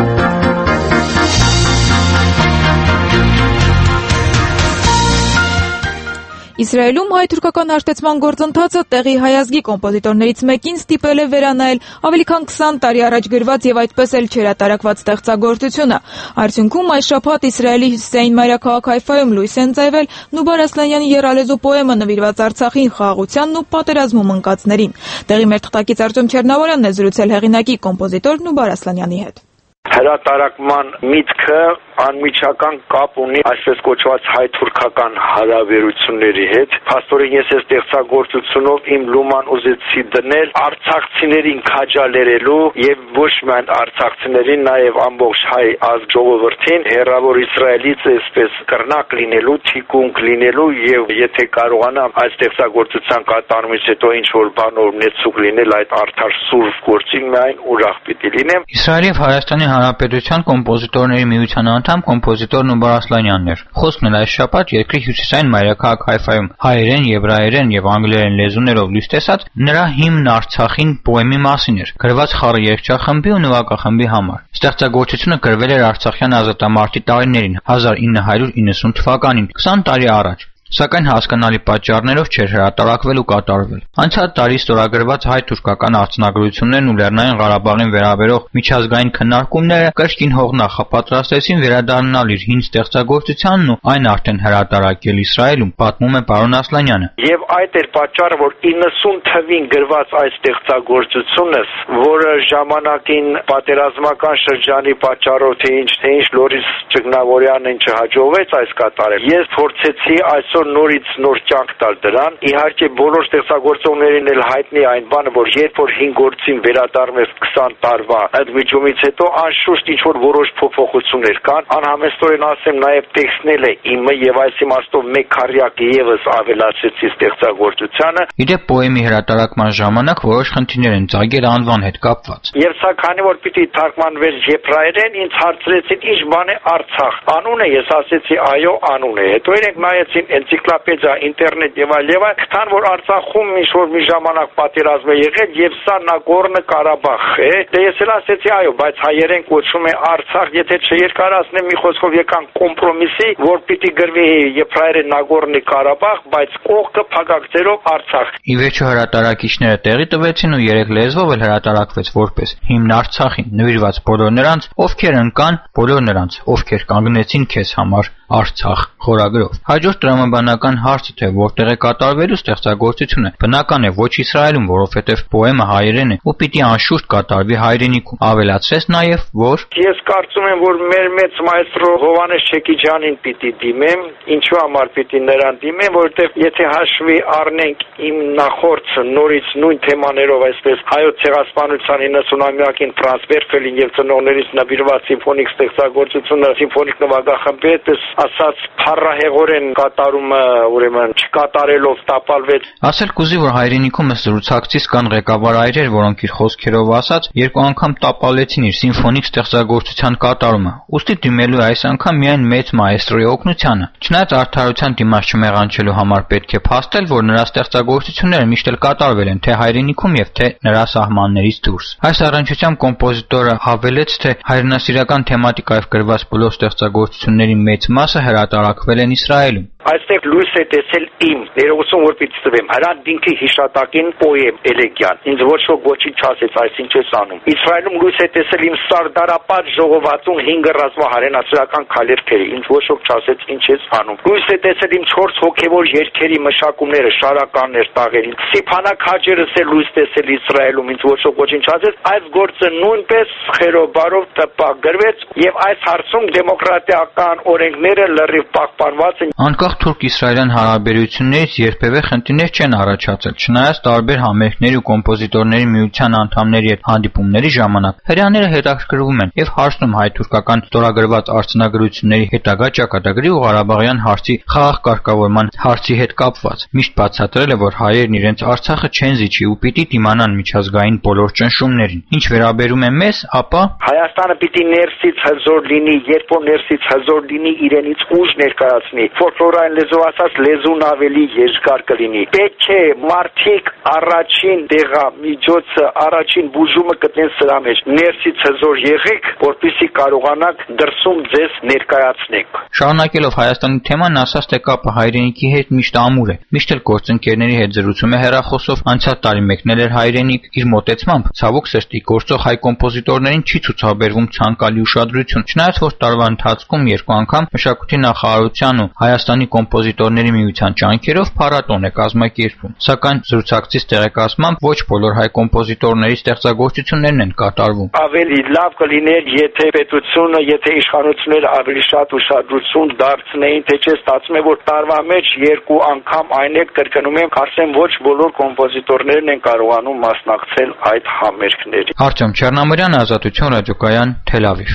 Իսրայելում հայ-թուրքական հաշտեցման գործընթացը տեղի հայազգի կոմպոզիտորներից մեկին ստիպել է վերանայել ավելի քան քսան տարի առաջ գրված եւ այդպես էլ չհրատարակված ստեղծագործությունը։ Արդյունքում այս շաբաթ Իսրայելի հյուսիսային մայրաքաղաք Հայֆայում լույս են ծայվել Նուբար Ասլանյանի եռալեզու պոեմը նվիրված Արցախին, խաղաղությանն ու պատերազմում ընկածներին։ Տեղի մեր թղթակից Արտем Չեռնավորյանն է զրուցել հեղինակի կոմպոզիտոր Նուբար Ասլանյանի հետ։ Հրատարակման միտքը անմիջական կապ ունի այսպես կոչված հայ-թուրքական հարաբերությունների հետ։ Փաստորեն ես այս ստեղծագործությունով իմ լուման ուզեցի դնել արցախցիներին քաջալերելու եւ ոչ միայն արցախցիներին, նաեւ ամբողջ հայ ազգ ժողովրդին հերավոր Իսրայելից այսպես կրնակ լինելու, թիկունք լինելու եւ եթե կարողանամ այս ստեղծագործության կատարումից հետո ինչ որ բանով նեցուկ լինել այդ արդար սուրբ գործին, միայն ուրախ պիտի լինեմ։ Իսրայելի եւ Հայաստանի Հանրապետության կոմպոզիտորների միության անդամ կոմպոզիտոր Նուբար Ասլանյանն էր։ Խոսքն էլ այս շաբաթ երկրի հյուսիսային մայրաքաղաք Հայֆայում հայերեն, եբրայերեն եւ անգլերեն լեզուներով լույս տեսած նրա հիմն Արցախին պոեմի մասին էր, գրված խառը երգչախմբի ու նվագախմբի համար։ Ստեղծագործությունը գրվել էր արցախյան ազատամարտի տարիներին հազար ինը հարյուր իննսուն թվականին, քսան տարի առաջ։ Սակայն հասկանալի պատճառներով չէր հրատարակվել ու կատարվել։ Անցյալ տարի ստորագրված հայ-թուրքական արձանագրություններն ու Լեռնային Ղարաբաղին վերաբերող միջազգային քննարկումները կրկին հող նախապատրաստեցին վերադառնալ իր հին ստեղծագործությանն ու այն արդեն հրատարակել Իսրայելում, պատմում է պարոն Ասլանյանը։ Եվ այդ էր պատճառը, որ իննսուն թվին գրված այս ստեղծագործությունս, որը ժամանակին պատերազմական շրջանի պատճառով թե ինչ թե ինչ Լորիս Ճգնավորյանին չհաջողվեց այս կատարել։ Ես փորձեցի այսօր նորից նոր կյանք տալ դրան։ Իհարկե բոլոր ստեղծագործողներին էլ հայտնի այն բանը, որ երբ որ հին գործին վերադառնում ես քսան տարվա այդ միջումից հետո անշուշտ ինչ որ որոշ փոփոխություններ կան։ Անհամեստորեն ասեմ, նաև տեքստն էլ է իմը եւ այս իմաստով մեկ քառյակ եւս ավելացեցի ստեղծագործությանը։ Իդեպ պոեմի հրատարակման ժամանակ որոշ խնդիրներ են ծագել անվան հետ կապված։ Եվ սա քանի որ պիտի թարգմանվեր եբրայերեն, ինձ հարցրեցին ինչ բան է Արցախ։ Անուն է, ես ասեցի այո, անուն է։ Հետո իրենք նայեցին էնցիկլոպեդիա, ինտերնետ եւ այլ եւ այլ, քան որ Արցախում ինչ որ մի ժամանակ պատերազմ է եղել եւ սա Նագորնո Ղարաբաղ է։ Դե ես էլ ասեցի այո, բայց հայերեն կոչվում է Արցախ, եթե չերկարացնեմ մի խոսքով եկան կոմպրոմիսի, որ պիտի գրվի եբրայերեն Նագորնո Ղարաբաղ, բայց կողքը փակակցերով Արցախ։ Ի վերջո հրատարակիչները տեղի տվեցին ու երեք լեզվով էլ հրատարակվեց որպես հիմն Արցախին, նվիրված բոլոր նրանց, ովքեր ընկան, բոլոր նրանց, ովքեր կանգնեցին քեզ համար Արցախ խորագրով։ Հաջորդ տրամաբանական հարցը թե որտեղ է կատարվելու ստեղծագործությունը, բնական է ոչ Իսրայելում, որովհետև պոեմը հայերեն է ու պիտի անշուշտ կատարվի հայրենիքում։ Ավելացրեց նաև, որ ես կարծում եմ, որ մեր մեծ մայստրո Հովհաննես Չեքիջյանին պիտի դիմեմ, ինչու համար պիտի նրան դիմեմ, որովհետև եթե հաշվի առնենք իմ նախորդը նորից նույն թեմաներով, այսպես հայոց ցեղասպանության իննսունամյակին Ֆրանց Վերֆելին եւ ծնողներից նվիրված սիմֆոնիկ ստեղծագործությունը, սիմֆոնիկ նվագախմբի հետ ասած փառահեղորեն կատարումը ուրեմն չկատարելով տապալվեց։ Ասել կուզի, որ հայրենիքում զրուցակցից կան ղեկավար այրեր, որոնք իր խոսքերով ասած երկու անգամ տապալեցին իր սիմֆոնիկ ստեղծագործության կատարումը։ Ուստի դիմելու այս անգամ միայն մեծ մայստրոյի օգնությանը։ Չնայած արդարության դիմաց չմեղանչելու համար պետք է փաստել, որ նրա ստեղծագործությունները միշտ էլ կատարվել են թե հայրենիքում եւ թե նրա սահմաններից դուրս։ Այս առնչությամբ կոմպոզիտորը հավելեց, թե հայրենասիրական թեմատիկայով գրված բոլոր ստեղծագործությունների մեծ մասը հրատարակվել են Իսրայելում։ Այստեղ լույս է տեսել իմ ներողություն, որ պիտի տվեմ Հրանտ Դինքի հիշատակին պոեմ Էլեգիան։ Ինձ ոչ ոք ոչինչ չասեց, այսինչ ես անում։ Իսրայելում լույս է տեսել իմ Սարդարապատ ժողովածուն հինգ ռազմահարենացրական քալերքերը։ Ինձ ոչ ոք չասեց, ինչ ես անում։ Լույս է տեսել իմ չորս հոգևոր երկերի մշակումները, շարականներ, տաղերին։ Սիփանակ Հաջերս է լույս տեսել Իսրայելում, ինձ ոչ ոք ոչինչ չասեց։ Այս գործը նույնպես խերոբարով տպագրվեց եւ այս հարցում դեմոկրատիական օրենքները լրիվ պահպանված են։ Անկախ թուրք-իսրայելյան հարաբերություններից երբևէ խնդիրներ չեն առաջացել, չնայած տարբեր համերգների ու կոմպոզիտորների միության անդամների հետ հանդիպումների ժամանակ հրեաները հետաքրքրվում են եւ հարցնում հայ-թուրքական ստորագրված արձանագրությունների հետագա ճակատագրի ու Ղարաբաղյան հարցի խաղաղ կարգավորման հարցի հետ կապված։ Միշտ բացատրել է, որ հայերն իրենց Արցախը չեն զիջի ու պիտի դիմանան միջազգային բոլոր ճնշումներին։ Ինչ վերաբերում է մեզ, ապա Հայաստանը պիտի ներսից հզոր լինի, երբ որ ներսից հզոր լինի, իրենից ուժ ներկայացնի։ Ֆոլկլորային լեզու ասած լեզուն ավելի երկար կլինի։ Պետք է մարդիկ առաջին դեղամիջոցը, առաջին բուժումը գտնեն սրա մեջ։ Ներսից հզոր եղեք, որպեսզի կարողանաք դրսում ձեզ ներկայացնեք։ Շարունակելով Հայաստանի թեման, ասաց, թե կապը հայրենիքի հետ միշտ ամուր է։ Միշտ էլ գործընկերների հետ զրուցում է հեռախոսով, անցյալ տարի մեկնել էր հայրենիք։ Իր մոտեցմամբ ցավոք սրտի գործող հայ կոմպոզիտորներին չի ցուցաբերվում ցանկալի ուշադրություն։ Չնայած որ տարվա ընթացքում երկու անգամ մշակույթի նախարարության ու Հայաստանի կոմպոզիտորների միության ջանքերով փառատոն է կազմակերպվում, սակայն զրուցակցից տեղեկացմամբ ոչ բոլոր հայ կոմպոզիտորների ստեղծագործություններն են կատարվում։ Ավելի լավ կլիներ, եթե պետությունը, եթե իշխանությունները ավելի շատ ուշադրություն դարձնեին, թե չէ ստացվում է, որ տարվա մեջ երկու անգամ այն է կրկնում եմ, ասեմ ոչ բոլոր կոմպոզիտորներն են կարողանում մասնակցել այդ համերգներին։ Արտյոմ Չեռնամրյան, Ազատություն ռադիոկայան, Թել Ավիվ։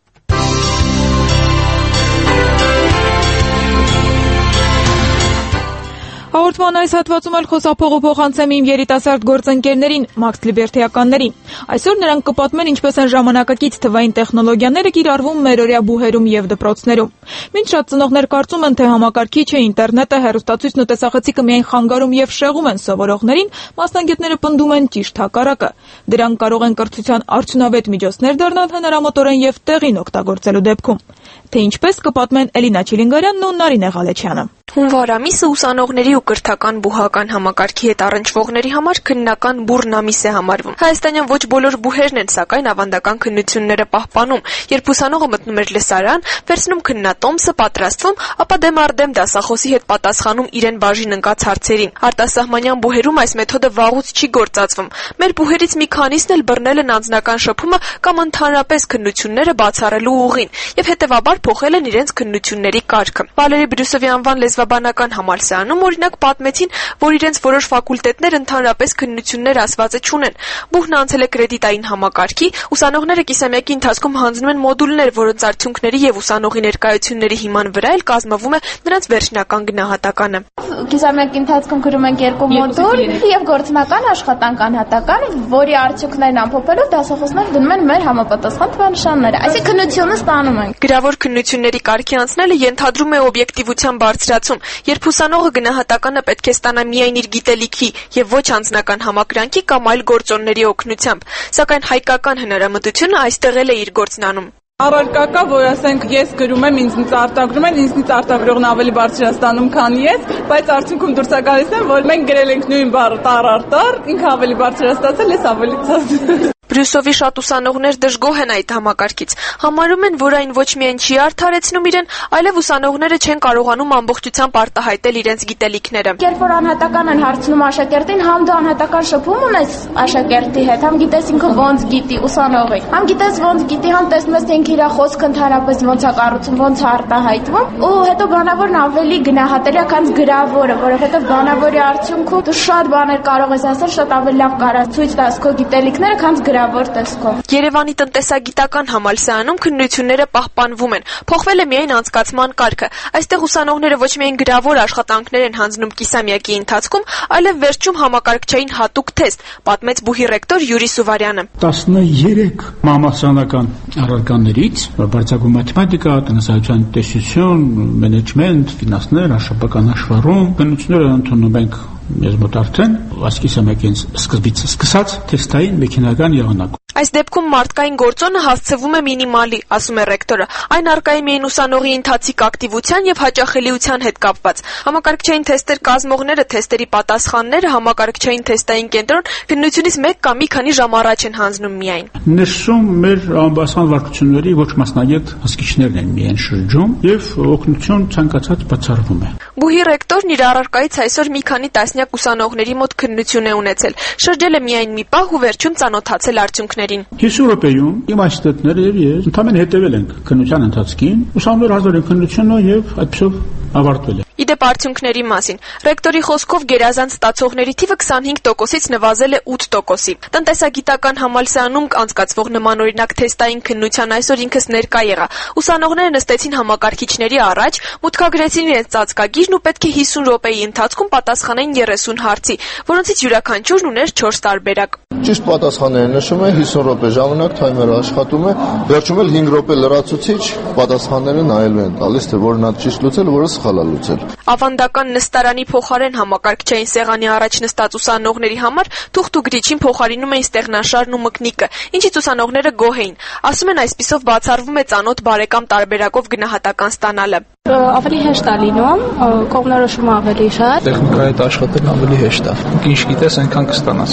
Հաղորդման այս հատվածում էլ խոսափողը փոխանցեմ իմ երիտասարդ գործընկերներին, Մաքս Լիբերթիականներին։ Այսօր նրանք կպատմեն ինչպես են ժամանակակից թվային տեխնոլոգիաները կիրառվում մերօրյա բուհերում եւ դպրոցներում։ Մինչ շատ ծնողներ կարծում են, թե համակարգիչը, ինտերնետը, հեռուստացույցն ու տեսախցիկը միայն խանգարում եւ շեղում են սովորողներին, մասնագետները պնդում են ճիշտ հակառակը։ Դրանք կարող են կրթության արդյունավետ միջոցներ դառնալ հնարամտորեն եւ տեղին օգտագործելու դեպքում։ Թե ինչպես կպատմեն Էլինա Չիլինգարյանն ու Նարինե Ղալեչյանը։ Հունվար ամիսը ուսանողների ու կրթական բուհական համակարգի հետ առնչվողների համար քննական բուռն ամիս է համարվում։ Հայաստանյան ոչ բոլոր բուհերն են, սակայն ավանդական քննությունները պահպանում։ Երբ ուսանողը մտնում էր լսարան, վերցնում քննատոմսը, պատրաստվում, ապա դեմ առ դեմ դասախոսի հետ պատասխանում իրեն բաժին ընկած հարցերին։ Արտասահմանյան բուհերում այս մեթոդը վաղուց չի գործածվում։ Մեր բուհերից մի քանիսն էլ բռնել են անձնական շփումը կամ ընդհանրապես քննությունները բացառելու ուղին եւ հետեւաբար փոխել են իրենց քննությունների կարգը։ Վալերի Բրյուսովի անվան լեզվաբանական համալսարանում օրինակ պատմեցին, որ իրենց որոշ ֆակուլտետներ ընդհանրապես քննություններ ասվածը չունեն։ Բուհն անցել է կրեդիտային համակարգի, ուսանողները կիսամյակի ընթացքում հանձնում են մոդուլներ, որոնց արդյունքների եւ ուսանողի ներկայությունների հիման վրա էլ կազմվում է նրանց վերջնական գնահատականը։ Կիսամյակի ընթացքում գրում ենք երկու մոդուլ եւ գործնական աշխատանք անհատական, որի արդյունքներն ամփոփելով դասախոսները դնում են մեր համապատասխան թվանշանները, այսինքն քննությունը ստանում են։ Գրավոր քննությունների կարգի անցնելը ենթադրում է օբյեկտիվության բարձրացում, երբ ուսանողը գնահատականը պետք է ստանա միայն իր գիտելիքի եւ ոչ անձնական համակրանքի կամ այլ գործոնների օգնությամբ, սակայն հայկական հնարամտությունը այստեղ էլ է իր գործն անում։ Առարկա կա, որ ասենք ես գրում եմ, ինձնից արտագրում են, ինձնից արտագրողն ավելի բարձր է ստանում, քան ես, բայց արդյունքում դուրս է գալիս են, որ մենք գրել ենք նույն բառը տար առ տար, ինքը ավելի բարձր է ստացել, ես ավելի ցած։ Բրյուսովի շատ ուսանողներ դժգոհ են այդ համակարգից։ Համարում են, որ այն ոչ միայն չի արդարեցնում իրեն, այլև ուսանողները չեն կարողանում ամբողջությամբ արտահայտել իրենց գիտելիքները։ Երբ որ անհատական են հարցնում աշակերտին, համ դու անհատական շփում ունես աշակերտի հետ, համ գիտես ինքը ոնց գիտի ուսանողի, համ գիտես ոնց գիտի, համ տեսնում ես ինքը իր խոսքը ընդհանրապես ոնց է կառուցում, ոնց է արտահայտվում, ու հետո բանավորն ավելի գնահատելի է, քան գրավորը, որովհետև բանավորի արդյունքում դու շատ բաներ կարող ես ասել, շատ ավելի լավ կարաս ցույց տաս քո գիտելիքները, քան գրավոր տեսքով։ Երևանի տնտեսագիտական համալսարանում քննությունները պահպանվում են։ Փոխվել է միայն անցկացման կարգը։ Այստեղ ուսանողները ոչ միայն գրավոր աշխատանքներ են հանձնում կիսամյակի ընթացքում, այլև վերջում համակարգչային հատուկ թեստ, պատմեց բուհի ռեկտոր Յուրի Սուվարյանը։ տասներեք համալսարանական առարկաներից, բարձրագույն մաթեմատիկա, տնտեսական տեսություն, մենեջմենտ, ֆինանսներ, աշխատական աշխարհում, քննությունները ընդունում ենք մեզ մոտ արդեն ասկիսամյակից սկզբից սկսած թեստային մեքենական եղանակ։ Այս դեպքում մարդկային գործոնը հասցվում է մինիմալի, ասում է ռեկտորը։ Այն արկայի միայն ուսանողի ընթացիկ ակտիվության եւ հաճախելիության հետ կապված։ Համակարգչային թեստեր կազմողները թեստերի պատասխանները համակարգչային թեստային կենտրոն քննությունից մեկ կամ մի քանի ժամ առաջ են հանձնում միայն։ Ներսում մեր ամբաստան վարչությունների ոչ մասնագետ հասկիչներն են միայն շրջում եւ օգնություն ցանկացած բացառվում է։ Բուհի ռեկտորն իր առարկայից այսօր մի քանի տասնյակ ուսանողների մոտ քննություն է ունեցել։ Շրջել է միայն մի պահ ու վերջում ծանոթացել արդյունքներին։ Հիսուն րոպեում իմ ասիստենտները եւ ես ընդհանրապես հետեւել ենք քննության ընթացքին, ուսանողները հասել են քննությունը եւ այդպեսով ավարտվել է։ Իդեպ արդյունքների մասին։ Ռեկտորի խոսքով գերազանց ստացողների թիվը քսանհինգ տոկոսից նվազել է ութ տոկոսի։ Տնտեսագիտական համալսարանում անցկացվող նմանօրինակ թեստային քննության այսօր ինքս ներկա եղա։ Ուսանողները նստեցին համակարգիչների առաջ, մուտքագրեցին իրենց ծածկագիրն ու պետք է հիսուն րոպեի ընթացքում պատասխանեին երեսուն հարցի, որոնցից յուրաքանչյուրն ուներ չորս տարբերակ։ Ճիշտ պատասխանները նշում է հիսուն րոպե ժամանակ թայմերը աշխատում է, վերջում էլ հինգ րոպե լրացուցիչ պատասխանները նայելու են տալիս, թե որն է ճիշտ լուծել, որը սխալ է լուծել։ Ավանդական նստարանի փոխարեն համակարգչային սեղանի առաջ նստած ուսանողների համար թուղթ ու գրիչին փոխարինում էին ստեղնաշարն ու մկնիկը, ինչից ուսանողները գոհ էին։ Ասում են, այսպիսով բացառվում է ծանոթ բարեկամ տարբերակով գնահատական ստանալը։ Ավելի հեշտ է լինում, կողմնորոշումը ավելի շատ։ Տեխնիկայի հետ աշխատելն ավելի հեշտ է։ Ինչ գիտես, այնքան կստանաս։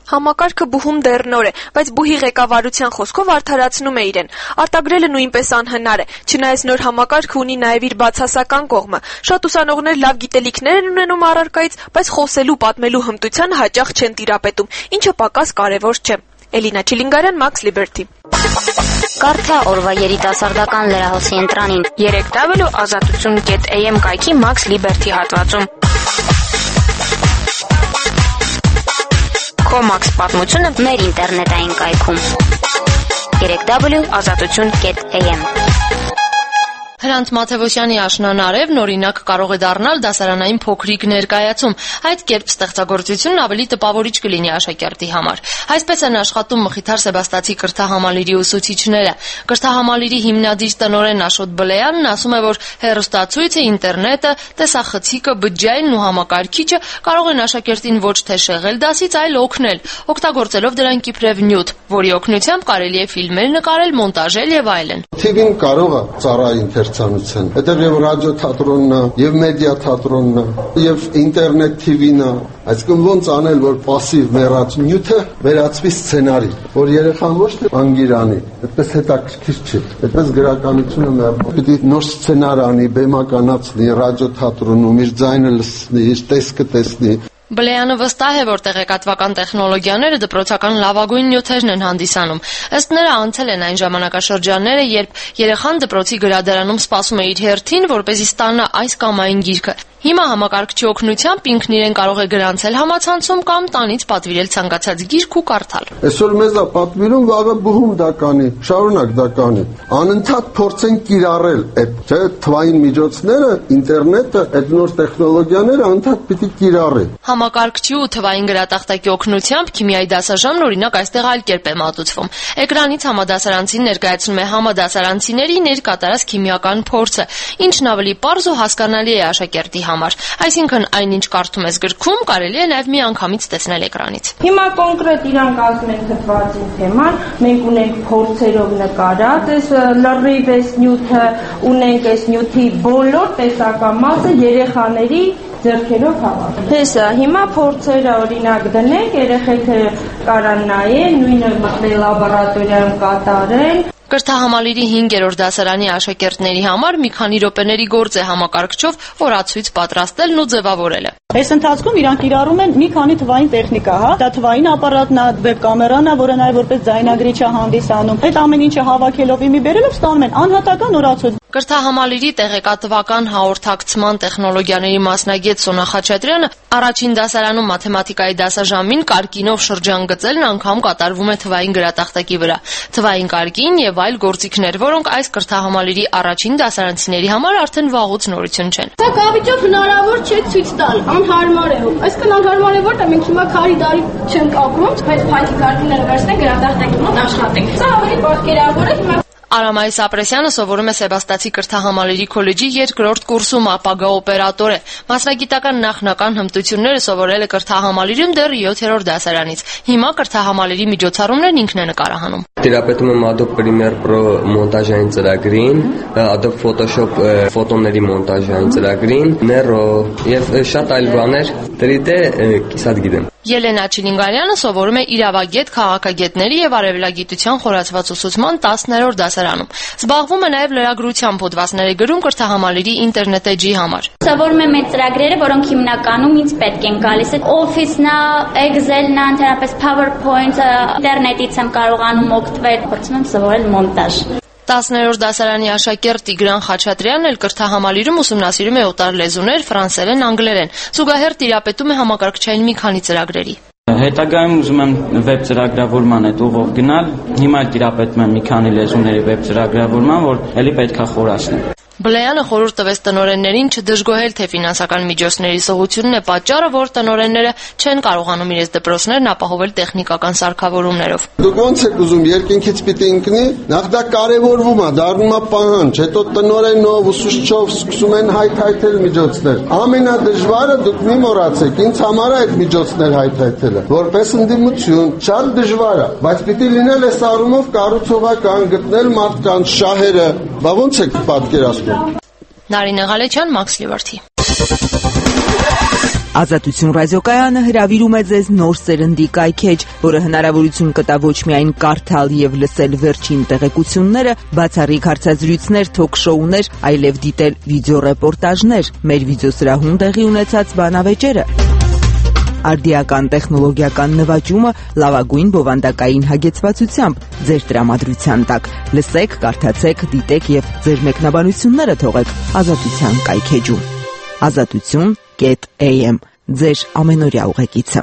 Համակարգը բուհում դեռ նոր է, բայց բուհի ղեկավարության խոսքով արդարացնում է իրեն։ Արտագրելը նույնպես անհնար է, չնայած նոր համակարգը ունի նաև իր բացասական կողմը։ Շատ ուսանողներ լավ գիտելիքներ են ունենում առարկայից, բայց խոսելու, պատմելու հմտության հաճախ չեն տիրապետում, ինչը պակաս կարևոր չէ։ Էլինա Չիլինգարյան, Max Liberty։ Կարդա օրվա երիտասարդական լրահոսի ընտրանին երեք w ազատություն կետ a m կայքի Max Liberty հատվածում։ Քո Max պատմությունը մեր ինտերնետային կայքում երեք w ազատություն կետ a m Հրանտ Մաթևոսյանի աշնանարևն օրինակ կարող է դառնալ դասարանային փոքրիկ ներկայացում։ Այդ կերպ ստեղծագործությունն ավելի տպավորիչ կլինի աշակերտի համար։ Այսպես են աշխատում Մխիթար Սեբաստացի կրթահամալիրի ուսուցիչները։ Կրթահամալիրի հիմնադիր տնօրեն Աշոտ Բլեյանն ասում է, որ հեռուստացույցը, ինտերնետը, տեսախցիկը, բջջայինն ու համակարգիչը կարող են աշակերտին ոչ թե շեղել դասից, այլ օգնել, օգտագործելով դրանք իբրև նյութ, որի օգնությամբ կարելի է ֆիլմեր նկարել, մոնտաժել եւ այլն։ Թիվին կարող է ծառայել ընթերցանության։ Հետո եւ ռադիո թատրոնն է, եւ մեդիա թատրոնն է, եւ ինտերնետ թիվին է։ Այսինքն ոնց անել, որ пассив մեռած նյութը վերածվի սցենարի, որ երեխան ոչ թե անգիրանի, այդպես հետաքրքիր չի։ Այդպես գրականությունը մեռնում։ Պիտի նոր սցենար անի, բեմականացնի, ռադիո թատրոնում իր ձայնը լսնի, իր տեսքը տեսնի։ Բլեյանը վստահ է, որ տեղեկատվական տեխնոլոգիաները դպրոցական լավագույն նյութերն են հանդիսանում։ Ըստ նրա անցել են այն ժամանակաշրջանները, երբ երեխան դպրոցի գրադարանում սպասում է իր հերթին, որպեսզի ստանա այս կամ այն գիրքը։ Հիմա համակարգչի օգնությամբ ինքն իրեն կարող է գրանցել համացանցում կամ տանից պատվիրել ցանկացած գիրք ու կարդալ։ Այսօր մեզ է պատվիրում, վաղը բուհում դա կանի, շարունակ դա կանի։ Անընդհատ փորձեն կիրառել այդ թե թվային միջոցները, ինտերնետը, այդ նոր տեխնոլոգիաները անընդհատ պիտի կիրառի։ Համակարգչի ու թվային գրատախտակի օգնությամբ քիմիայի դասաժամն օրինակ այստեղ այլ կերպ է մատուցվում։ Էկրանից համադասարանցին ներկայացնում է համադասարանցիների ներկատարած քիմիական փորձը, ինչն ավելի պարզ ու հասկանալի է աշակերտի համար։ Այսինքն այնինչ կարդում ես գրքում, կարելի է նաև միանգամից տեսնել էկրանից։ Հիմա կոնկրետ իրանք ասում են թվացին թեման, մենք ունենք փորձերով նկարած, այս լրիվ այս նյութը, ունենք այս նյութի բոլոր տեսական մասը երեխաների ձեռքերով հավաք։ Հեսա, հիմա փորձերը օրինակ դնենք, երեխեքը կարան նայեն, նույնը մտնել լաբորատորիայում կատարեն։ Կրթահամալիրի հինգերորդ դասարանի աշակերտների համար մի քանի րոպեների գործ է համակարգչով օրացույց պատրաստելն ու ձևավորելը։ Այս ընթացքում իրանք կիրառում են մի քանի թվային տեխնիկա, հա, դա թվային ապարատն է, վեբ կամերան է, որը նաև որպես ձայնագրիչ է հանդիսանում։ Այդ ամեն ինչը հավաքելով իմի բերելով ստանում են անհատական օրացույց։ Կրթահամալիրի տեղեկատվական հաղորդակցման տեխնոլոգիաների մասնագետ Սոնա Խաչատրյանը առաջին դասարանում մաթեմատիկայի դասաժամին կարկինով շրջան գծելն անգամ կատարվում է թվային գրատախտակի վրա։ Թվային կարկին եւ այլ գործիքներ, որոնք այս կրթահամալիրի առաջին դասարանցիների համար արդեն վաղուց նորություն չեն։ Սա կավիճակ հնարավոր չէ ցույց տալ, անհարմար է։ Այսինքն անհարմար է, որտեղ մենք հիմա քարի դարի չենք ապրում, բայց փայտի կարկինները վերցնենք գրատախտակի մոտ աշխատենք։ Սա ավելի պատկերավոր է հիմա։ Արամայիս Ապրեսյանը սովորում է Սեբաստացի կրթահամալիրի քոլեջի երկրորդ կուրսում, ապագա օպերատոր է։ Մասնագիտական նախնական հմտությունները սովորել է կրթահամալիրում դեռ յոթերորդ դասարանից։ Հիմա կրթահամալիրի միջոցառումներն ինքն է նկարահանում։ Տիրապետում եմ Adobe Premiere Pro մոնտաժային ծրագրին, Adobe Photoshop ֆոտոների մոնտաժային ծրագրին, Nero եւ շատ այլ բաներ, դրի դե կիսատ գիտեմ։ Ելենա Չիլինգարյանը սովորում է իրավագետ, քաղաքագետների եւ արևելագիտության խորացված ուսուցման տասներորդ դասարանում։ Զբաղվում է նաեւ լրագրությամբ, հոդվածներ է գրում կրթահամալիրի ինտերնետ էջի համար։ Սովորում եմ այդ ծրագրերը, որոնք հիմնականում ինձ պետք են գալիս։ Office-ն, Excel-ն, ընդհանրապես PowerPoint-ը, ինտերնետից եմ կարողանում օգտվել, փորձում եմ սովորել մոնտաժ։ տասներորդ դասարանի աշակերտ Տիգրան Խաչատրյանն էլ կրթահամալիրում ուսումնասիրում է օտար լեզուներ, ֆրանսերեն, անգլերեն։ Զուգահեռ տիրապետում է համակարգչային մի քանի ծրագրերի։ Հետագայում ուզում եմ վեբ ծրագրավորման հետ ուղղով գնալ։ Հիմա տիրապետում եմ մի քանի լեզուների վեբ ծրագրավորման, որ ելի պետքա խորացնեմ։ Բլեյանը խորհուրդ տվեց տնօրեններին չդժգոհել, թե ֆինանսական միջոցների սղությունն է պատճառը, որ տնօրենները չեն կարողանում իրենց դպրոցներն ապահովել տեխնիկական սարքավորումներով։ Դուք ոնց եք ուզում երկինքից պիտի ընկնի, նախ դա կարևորվում է, դառնում է պահանջ, հետո տնօրենով, ուսուցչով սկսում են հայթայթել միջոցներ։ Ամենադժվարը դուք մի մոռացեք, ինձ համար է այդ միջոցներ հայթայթելը, որպես ընդդիմություն, շատ դժվար է, բայց պիտի լինել այս առումով կառուցողական, գտնել մարդկանց շահերը, բա ոնց եք պատկերացնում։ Նարինե Ղալեչյան, Max Liberty։ Ազատություն ռադիոկայանը հրավիրում է ձեզ նոր սերնդի կայքեջ, որը հնարավորություն կտա ոչ միայն կարդալ եւ լսել վերջին տեղեկությունները, բացառիկ հարցազրույցներ, թոք-շոուներ, այլև դիտել վիդեոռեպորտաժներ, մեր վիդեոսրահում տեղի ունեցած բանավեճերը, արդիական տեխնոլոգիական նվաճումը լավագույն բովանդակային հագեցվածությամբ ձեր տրամադրության տակ։ Լսեք, կարդացեք, դիտեք եւ ձեր մեկնաբանությունները թողեք Ազատության կայքեջում։ Ազատություն am ձեր ամենօրյա ուղեկիցը։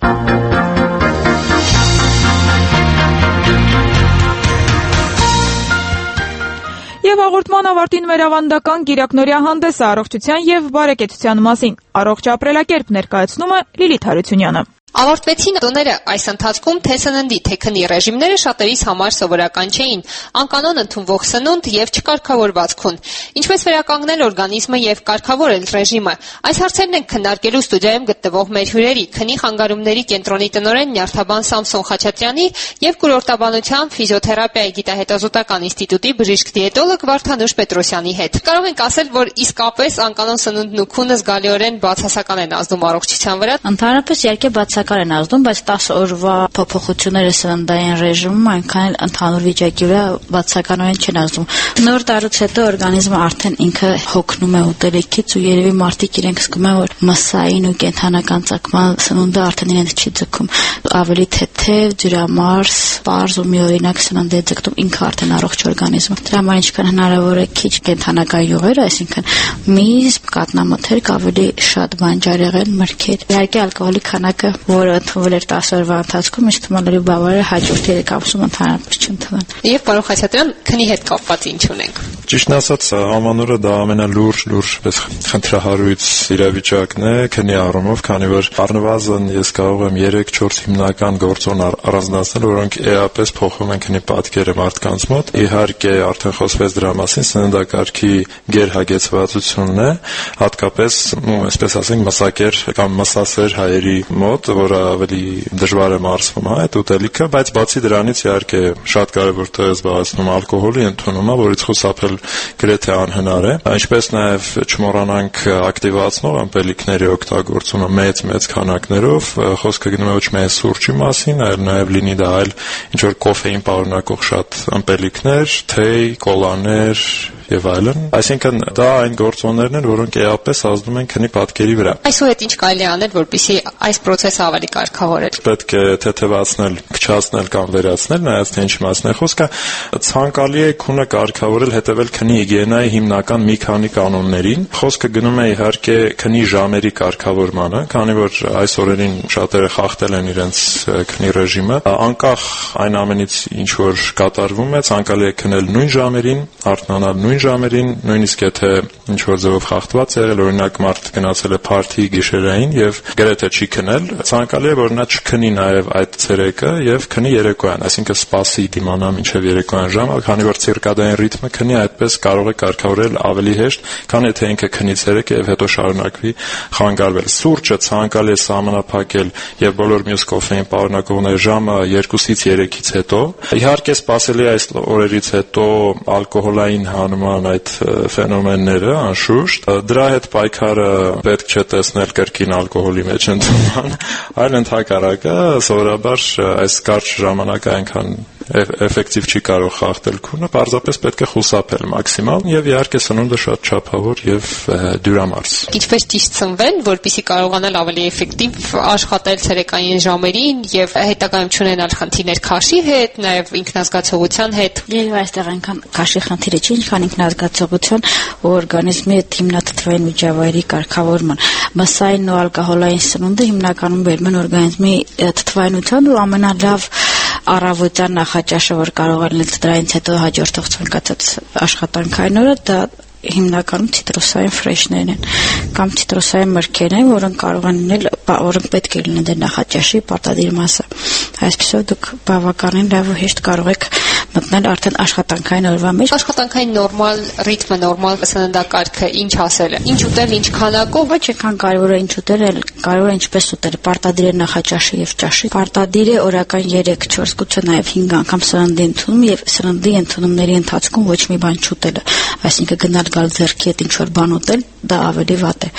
Եվ հաղորդման ավարտին մեր ավանդական կիրակնօրյա հանդեսը առողջության եւ բարեկեցության մասին։ Առողջ ապրելակերպ ներկայացնում է Լիլիթ Հարությունյանը։ Ավարտվեցին տոները այս ընթացքում թե սննդի, թե քնի ռեժիմները շատերիս համար սովորական չէին, անկանոն ընդունվող սնունդ եւ չկարգավորված քուն։ Ինչպես վերականգնել օրգանիզմը եւ կարգավորել ռեժիմը։ Այս հարցերն են քննարկելու ստուդիայում գտնվող մեր հյուրերի՝ քնի խանգարումների կենտրոնի տնօրեն Նյարդաբան Սամսոն Խաչատրյանի եւ կուրորտաբանության ֆիզիոթերապիայի գիտահետազոտական ինստիտուտի բժիշկ դիետոլոգ Վարդանուշ Պետրոսյանի հետ։ Կարող ենք ասել, որ իսկապես անկանոն սնունդն ու քունը զգալիորեն բացասական են ազդում առողջության վրա։ Ընդհանրապես իհարկե բացասական են ազդում, բայց տասը օրվա փոփոխությունները սննդային ռեժիմում այնքան էլ ընդհանուր վիճակի վրա բացասականորեն չեն ազդում։ Նոր տարուց հետո օրգանիզմը արդեն ինքը հոգնում է ուտելիքից ու երևի մարդիկ իրենք զգում են, որ մսային ու կենթանական ծակման սնունդը արդեն իրենց չի ձգում։ Ավելի թեթև, ջրամարս, պարզ ու միօրինակ սնունդ է ձգտում ինքը արդեն առողջ օրգանիզմը։ Դրա համար ինչքան հնարավոր է քիչ կենթանական յուղեր, այսինքն միս, կատնամթերք, ավելի շատ բանջարեղեն, մրգեր։ Իհարկե ալկոհոլի քանակը, որը ընդունվել էր տասը օրվա ընթացքում, ինձ թվում է լրիվ բավարար է, հաջորդ երեք ամսում ընդհանրապես չընդունեն։ Եվ պարոն Խաչատրյան, քնի հետ կապված ինչ ունենք։ Ճիշտն ասած, ամանորը դա ամենալուրջ լուրջ խնդրահարույց իրավիճակն է քնի առումով, քանի որ առնվազն ես կարող եմ երեք-չորս հիմնական գործոն առանձնացնել, որոնք էապես փոխում են քնի պատկերը մարդկանց մոտ։ Իհարկե, արդեն խոսվեց դրա մասին, սննդակարգի գերհագեցվածությունն է, հատկապես, այսպես ասենք, մսակեր կամ մսասեր հայերի մոտ, որը ավելի դժվար է մարսվում այդ ուտելիքը, բայց բացի դրանից իհարկե շատ կարևոր տեղ զբաղեցնում ալկոհոլի ընդունումը, որից խուսափել գրեթե անհնար է, ինչպես նաև չմոռանանք ակտիվացնող ըմպելիքների օգտագործումը մեծ-մեծ քանակներով, խոսքը գնում է ոչ միայն սուրճի մասին, այլ նաև լինի դա այլ ինչ որ կոֆեին պարունակող շատ ըմպելիքներ, թեյ, կոլաներ եւ այլն, այսինքն դա այն գործոններն են, որոնք էապես ազդում են քնի պատկերի վրա։ Այսուհետ ինչ կարելի անել, որպեսզի այս process-ը ավելի կարգավորել։ Պետք է թեթևացնել, քչացնել կամ վերացնել, նայած թե ինչի մասն է խոսքը, ցանկալի է քունը կարգավորել, հետևել քնի հիգիենայի հիմնական մի քանի կանոններին։ Խոսքը գնում է իհարկե քնի ժամերի կարգավորմանը, քանի որ այս օրերին շատերը խախտել են իրենց քնի ռեժիմը, անկախ այն ամենից, ինչ որ կատարվում է, ցանկալի է քնել նույն ժամերին, արթնանալ նույն ժամերին, նույնիսկ եթե ինչ որ ձևով խախտված եղել, օրինակ մարդ գնացել է փարթի գիշերային եւ գրեթե չի քնել, ցանկալի է որ նա չքնի նաեւ այդ ցերեկը եւ քնի երեկոյան, այսինքն սպասի դիմանա մինչեւ երեկոյան ժամը, քանի որ ցիրկադային ռիթմը քնի այդպես կարող է կարգավորել ավելի հեշտ, քան եթե ինքը քնի ցերեկը եւ հետո շարունակվի խանգարվել։ Սուրճը ցանկալի է սահմանափակել եւ բոլոր մյուս կոֆեին պարունակողների ժամը երկուսից երեքից հետո։ Իհարկե սպասելի է այս օրերից հետո ալկոհոլային հանման այդ ֆենոմենները, անշուշտ, դրա հետ պայքարը պետք չէ տեսնել կրկին ալկոհոլի մեջ ընդունման, այլ ընդհակառակը սովորաբար այս կարճ ժամանակը այնքան էֆեկտիվ չի կարող խախտել քունը, պարզապես պետք է խուսափել մաքսիմալ եւ իհարկե սնունդը շատ չափավոր եւ դյուրամարս։ Ինչպես ճիշտ սնվել, որպեսզի կարողանալ ավելի էֆեկտիվ աշխատել ցերեկային ժամերին եւ հետագայում չունենալ խնդիրներ քաշի հետ, նաեւ ինքնազգացողության հետ։ Եվ այստեղ այնքան քաշի խնդիրը չի, ինչքան ինքնազգացողության ու օրգանիզմի հիմնաթթվային միջավայրի կարգավորման։ Մսային ու ալկոհոլային սնունդը հիմնականում բերում են օրգանիզմի թթվայնության ու ամենալավ առավոտյան նախաճաշը, որ կարող է լինել դրանից հետո հաջորդող ցանկացած աշխատանքային օրը, դա հիմնականում ցիտրուսային ֆրեշներն են կամ ցիտրուսային մրգերն են, որոնք կարող են լինել, որոնք պետք է լինեն դեր նախաճաշի պարտադիր մասը։ Այսպեսով դուք բավականին լավ ու հեշտ կարող եք մտնել արդեն աշխատանքային օրվա մեջ։ Աշխատանքային նորմալ ռիթմը, նորմալ սննդակարգը ինչ ասել է։ Ինչ ուտել, ինչ քանակով, ոչ այնքան կարևոր է ինչ ուտել, այլ կարևոր է ինչպես ուտել։ Պարտադիր է նախաճաշը եւ ճաշը։ Պարտադիր է օրական երեք-չորս գուցե նաեւ հինգ անգամ սննդի ընդունում եւ սննդի ընդունումների ընթացքում ոչ մի բան չուտելը։ Այսինքն գնալ գալ ձեռքի հետ ինչ որ բան ուտել, դա ավելի վատ է։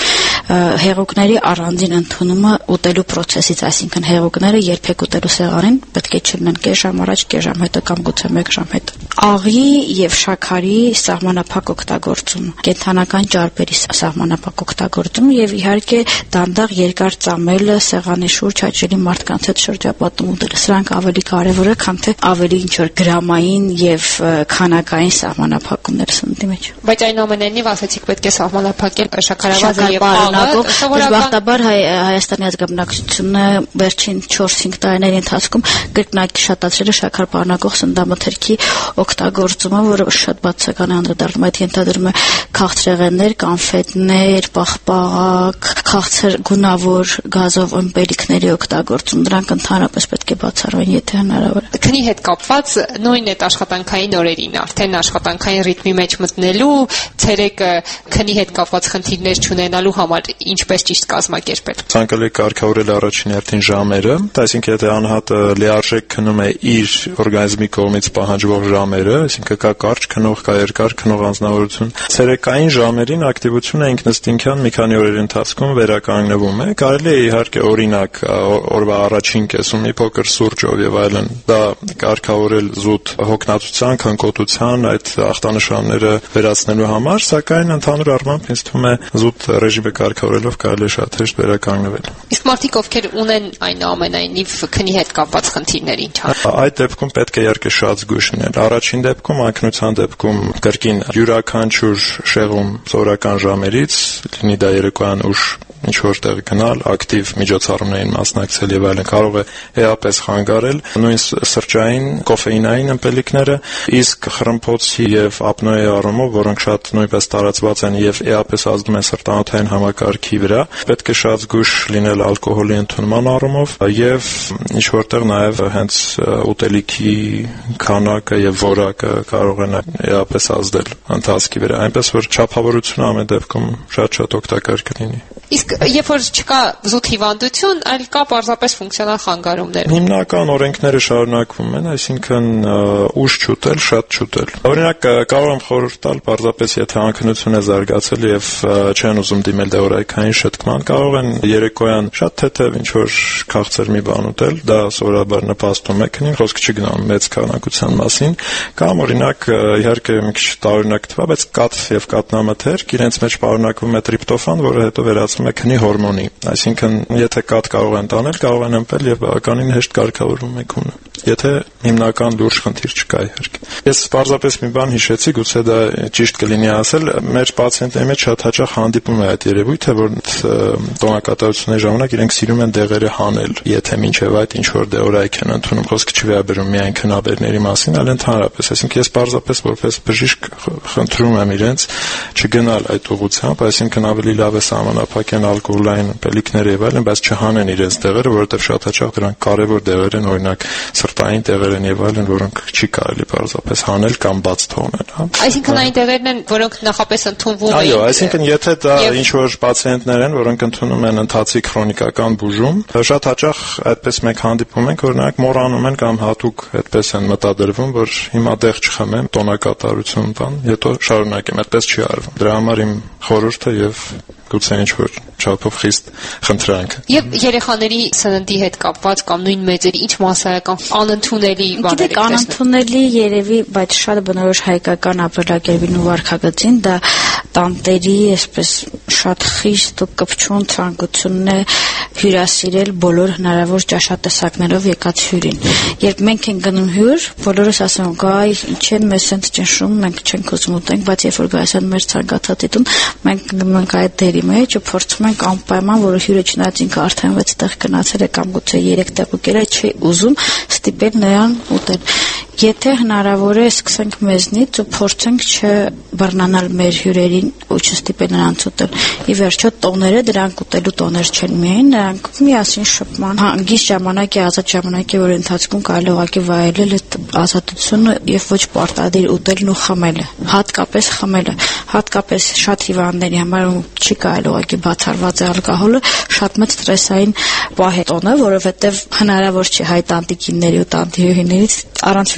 հեղուկների առանձին ընդունումը ուտելու process-ից, այսինքն հեղուկները երբեք ուտելու սեղանին պետք է չլինեն կես ժամ առաջ, կես ժամ հետո կամ գուցե մեկ ժամ հետո։ Աղի եւ շաքարի սահմանափակ օգտագործում, կենդանական ճարպերի սահմանափակ օգտագործում եւ իհարկե դանդաղ երկար ծամելը սեղանի շուրջ հաճելի մարդկանց հետ շրջապատում ուտելը, սրանք ավելի կարեւոր է, քան թե ավելի ինչ որ գրամային եւ քանակային սահմանափակումներ սննդի մեջ։ Բայց այնուամենայնիվ ասացիք պետք է սահմանափակել շաքարավազը եւ աղը։ Բախտաբար Հայաստանի ազգաբնակչությունը վերջին չորս-հինգ տարիների ընթացքում կրկնակի շատացրել է շաքար պարունակող սննդամթերքի օգտագործումը, որը շատ բացական է անդրադառնում։ Այդ ենթադրում է քաղցրեղեններ, կանֆետներ, պաղպաղակ, քաղցր գունավոր գազով ըմպելիքների օգտագործում։ Դրանք ընդհանրապես պետք է բացառվեն, եթե հնարավոր է։ Քնի հետ կապված նույն այդ աշխատանքային օրերին արդեն աշխատանքային ռիթմի մեջ մտնելու, ցերեկը քնի հետ կապված խնդիրներ չունենալու համար ինչպես ճիշտ կազմակերպել։ Ցանկալի է կարգավորել առաջին հերթին ժամերը, այսինքն եթե անհատը լիարժեք քնում է իր օրգանիզմի կողմից պահանջվող ժամերը, այսինքն կա կարճ քնող, կա երկար քնող անձնավորություն։ Ցերեկային ժամերին ակտիվությունը ինքնըստինքյան մի քանի օրերի ընթացքում վերականգնվում է։ Կարելի է իհարկե օրինակ օրվա առաջին կեսում մի փոքր սուրճով եւ այլն դա կարգավորել զուտ հոգնածության, քնկոտության այդ ախտանշանները վերացնելու համար, սակայն ընդհանուր առմամբ ինձ թվում է զուտ ռեժիմը կարգավորելով կարելի է շատ հեշտ վերականգնվել։ Իսկ մարդիկ ովքեր ունեն այնուամենայնիվ քնի հետ կապված խնդիրներ ինչ անել։ Այդ դեպքում պետք է իհարկե շատ զգույշ լինել։ Առաջին դեպքում անկնության դեպքում կրկին յուրաքանչյուր շեղում սովորական ժամերից, լինի դա երեկոյան ուշ ինչ որտեղ գնալ, ակտիվ միջոցառումներին մասնակցել եւ այլն կարող է էապես խանգարել նույն սրճային կոֆեինային ըմպելիքները, իսկ խրմփոցի եւ ապնոյի առումով, որոնք շատ նույնպես տարածված են եւ էապես ազդում են սրտանոթային համակարգի վրա, պետք է շատ զգույշ լինել ալկոհոլի ընդունման առումով եւ ինչ որտեղ նաեւ հենց ուտելիքի քանակը եւ որակը կարող են էապես ազդել ընթացքի վրա, այնպես որ չափավորությունը ամեն դեպքում շատ-շատ օգտակար կլինի։ Իսկ երբ որ չկա զուտ հիվանդություն, այլ կա պարզապես ֆունկցիոնալ խանգարումներ։ Հիմնական օրենքները շարունակվում են, այսինքն ուշ չուտել, շատ չուտել։ Օրինակ կարող եմ խորհուրդ տալ, պարզապես եթե անքնություն է զարգացել եւ չեն ուզում դիմել դեղորայքային շտկման, կարող են երեկոյան շատ թեթև ինչ որ քաղցր մի բան ուտել, դա սովորաբար նպաստում է քնին, խոսքը չգնամ մեծ քանակության մասին, կամ օրինակ իհարկե մի քիչ տարօրինակ թվա, բայց կաթ եւ կաթնամթերք իրենց մեջ պարունակվում է տրիպտոֆան, որը հետո վերածվում է քնի հորմոնի, այսինքն եթե կաթ կարող են տանել, կարող են ըմպել եւ բավականին հեշտ կարգավորվում է քունը, եթե հիմնական լուրջ խնդիր չկա իհարկե։ Ես պարզապես մի բան հիշեցի, գուցե դա ճիշտ կլինի ասել, մեր պացիենտների մեջ շատ հաճախ հանդիպում է այդ երևույթը, որ տոնակատարությունների ժամանակ իրենք սիրում են դեղերը հանել, եթե մինչեւ այդ ինչ որ դեղորայք են ընդունում, խոսքը չվերաբերում միայն քնաբերների մասին, այլ ընդհանրապես, այսինքն ես պարզապես որպես բժիշկ խնդրում եմ իրենց չգնալ այդ ուղղությամբ, այսինքն ավելի լավ է սահմանափակեն ալկոհոլային ըմպելիքներ եւ այլն, բայց չհանեն իրենց դեղերը, որովհետեւ շատ հաճախ դրանք կարեւոր դեղեր են, օրինակ սրտային դեղեր են եւ այլն, որոնք չի կարելի պարզապես հանել կամ բաց թողնել, հա։ Այսինքն այն դեղերն են, որոնք նախապես ընդունվում են։ Այո, այսինքն եթե դա ինչ որ պացիենտներ են, որոնք ընդունում են ընթացիկ քրոնիկական բուժում, շատ հաճախ այդպես մենք հանդիպում ենք, որ նրանք մոռանում են կամ հատուկ այդպես են մտադրվում, որ հիմա դեղ չխմեմ, տոնակատարություն բան, հետո շարունակեմ, այդպես չի արվում։ Դրա համար իմ խորհուրդը եւ գուցե ինչ որ չափով խիստ խնդրանք։ Եվ երեխաների սննդի հետ կապված կամ նույն մեծերի ինչ մասսայական անընդունելի բաներ եք տեսնում։ Անընդունելի երևի, բայց շատ բնորոշ հայկական ապրելակերպին ու վարքագծին դա տանտերի այսպես շատ խիստ ու կպչուն ցանկությունն է հյուրասիրել բոլոր հնարավոր ճաշատեսակներով եկած հյուրին։ Երբ մենք ենք գնում հյուր, բոլորս ասում են՝ «Գայ, ինչ են մեզ sense ճնշում, մենք չենք ուզում ուտենք», բայց երբ որ գայս են մեր ցանկացած դիտուն, մենք գնում ենք այդ դերի մեջ ու փորձում ենք անպայման, որ հյուրը չնայած ինքը արդեն վեց տեղ գնացել է կամ գուցե երեք տեղ ուկել է, չի ուզում ստիպել նրան ուտել։ Եթե հնարավոր է, սկսենք մեզնից ու փորձենք չբռնանալ մեր հյուրերին ու չստիպել նրանց ուտել։ Ի վերջո տոները դրանք ուտելու տոներ չեն միայն, նրանք միասին շփման հանգիստ ժամանակ է, ազատ ժամանակ է, որ ընթացքում կարելի ուղղակի վայելել այդ ազատությունը եւ ոչ պարտադիր ուտելն ու խմելը, հատկապես խմելը, հատկապես շատ հիվանդների համար չի կարելի ուղղակի բացառված է ալկոհոլը, շատ մեծ ստրեսային պահ է տոնը, որովհետեւ հնարավոր չի հայ տանտիկինների ու տանտիհյուներից առանց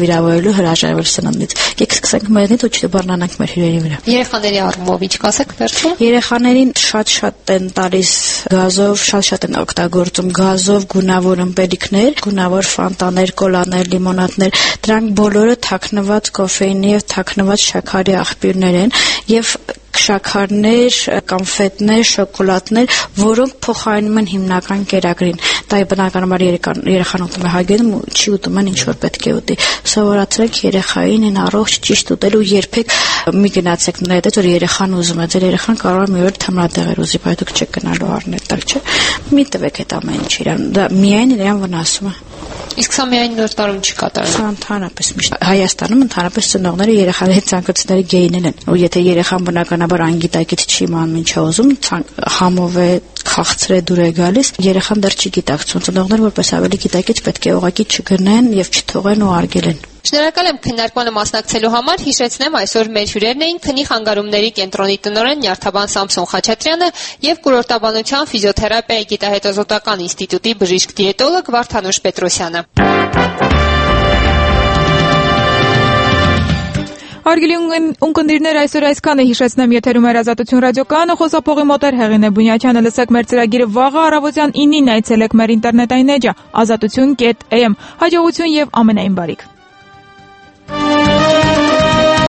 վիրավորելու հրաժարվել սննդից։ Եկեք սկսենք մերնից ու չբառնանանք մեր հյուրերի վրա։ Երեխաների առումով ինչ կասեք վերջում։ Երեխաներին շատ-շատ են տալիս գազով, շատ-շատ են օգտագործում գազով գունավոր ըմպելիքներ, գունավոր ֆանտաներ, կոլաներ, լիմոնադներ, դրանք բոլորը թաքնված կոֆեինի եւ թաքնված շաքարի աղբյուրներ են եւ շաքարներ, կոնֆետներ, շոկոլադներ, որոնք փոխարինում են հիմնական կերակրին։ Դա բնականաբար երեխան ուտում է հագենում ու չի ուտում են ինչ որ պետք է ուտի։ Սովորացրեք երեխային այն առողջ ճիշտ ուտել ու երբեք մի գնացեք նրա հետ, որ երեխան ուզում է, ձեր երեխան կարող է մի օր թմրադեղեր ուզի, բայց դուք չեք գնալու առնել տալ, չէ՞։ Մի տվեք այդ ամեն ինչ իրան, դա միայն իրան վնասում է։ Իսկ սա միայն նոր տարում չի կատարվում։ Սա ընդհանրապես միշտ Հայաստանում ընդհանրապես ծնողները երեխաների ցանկությունների գեյնն են։ Ու եթե երեխան բնականաբար անգիտակից չի իմանում ինչ է ուզում, համով է քաղցր է դուր է գալիս, երեխան դեռ չի գիտակցում։ Ծնողները որպես ավելի գիտակից պետք է ուղղակի չգնեն եւ չթողեն ու արգելեն։ Շնորհակալ եմ քննարկմանը մասնակցելու համար։ Հիշեցնեմ, այսօր մեր հյուրերն էին քնի խանգարումների կենտրոնի տնօրեն Նյարդաբան Սամսոն Խաչատրյանը եւ կուրորտաբանության ֆիզիոթերապիայի գիտահետազոտական ինստիտուտի բժիշկ-դիետոլոգ Վարդանուշ Պետրոսյանը։ Հարգելի ունկնդիրներ, այսօր այսքանը հիշեցնեմ եթերում էր Ազատություն ռադիոկայանը, խոսափողի մոտ էր Հեղինե Բունյաչյանը։ Լսեք մեր ծրագիրը վաղը առավոտյան ինին, այցելեք մեր ինտերնետային էջը ազատություն կետ էմ։ Հաջողություն եւ ամենայն բարիք։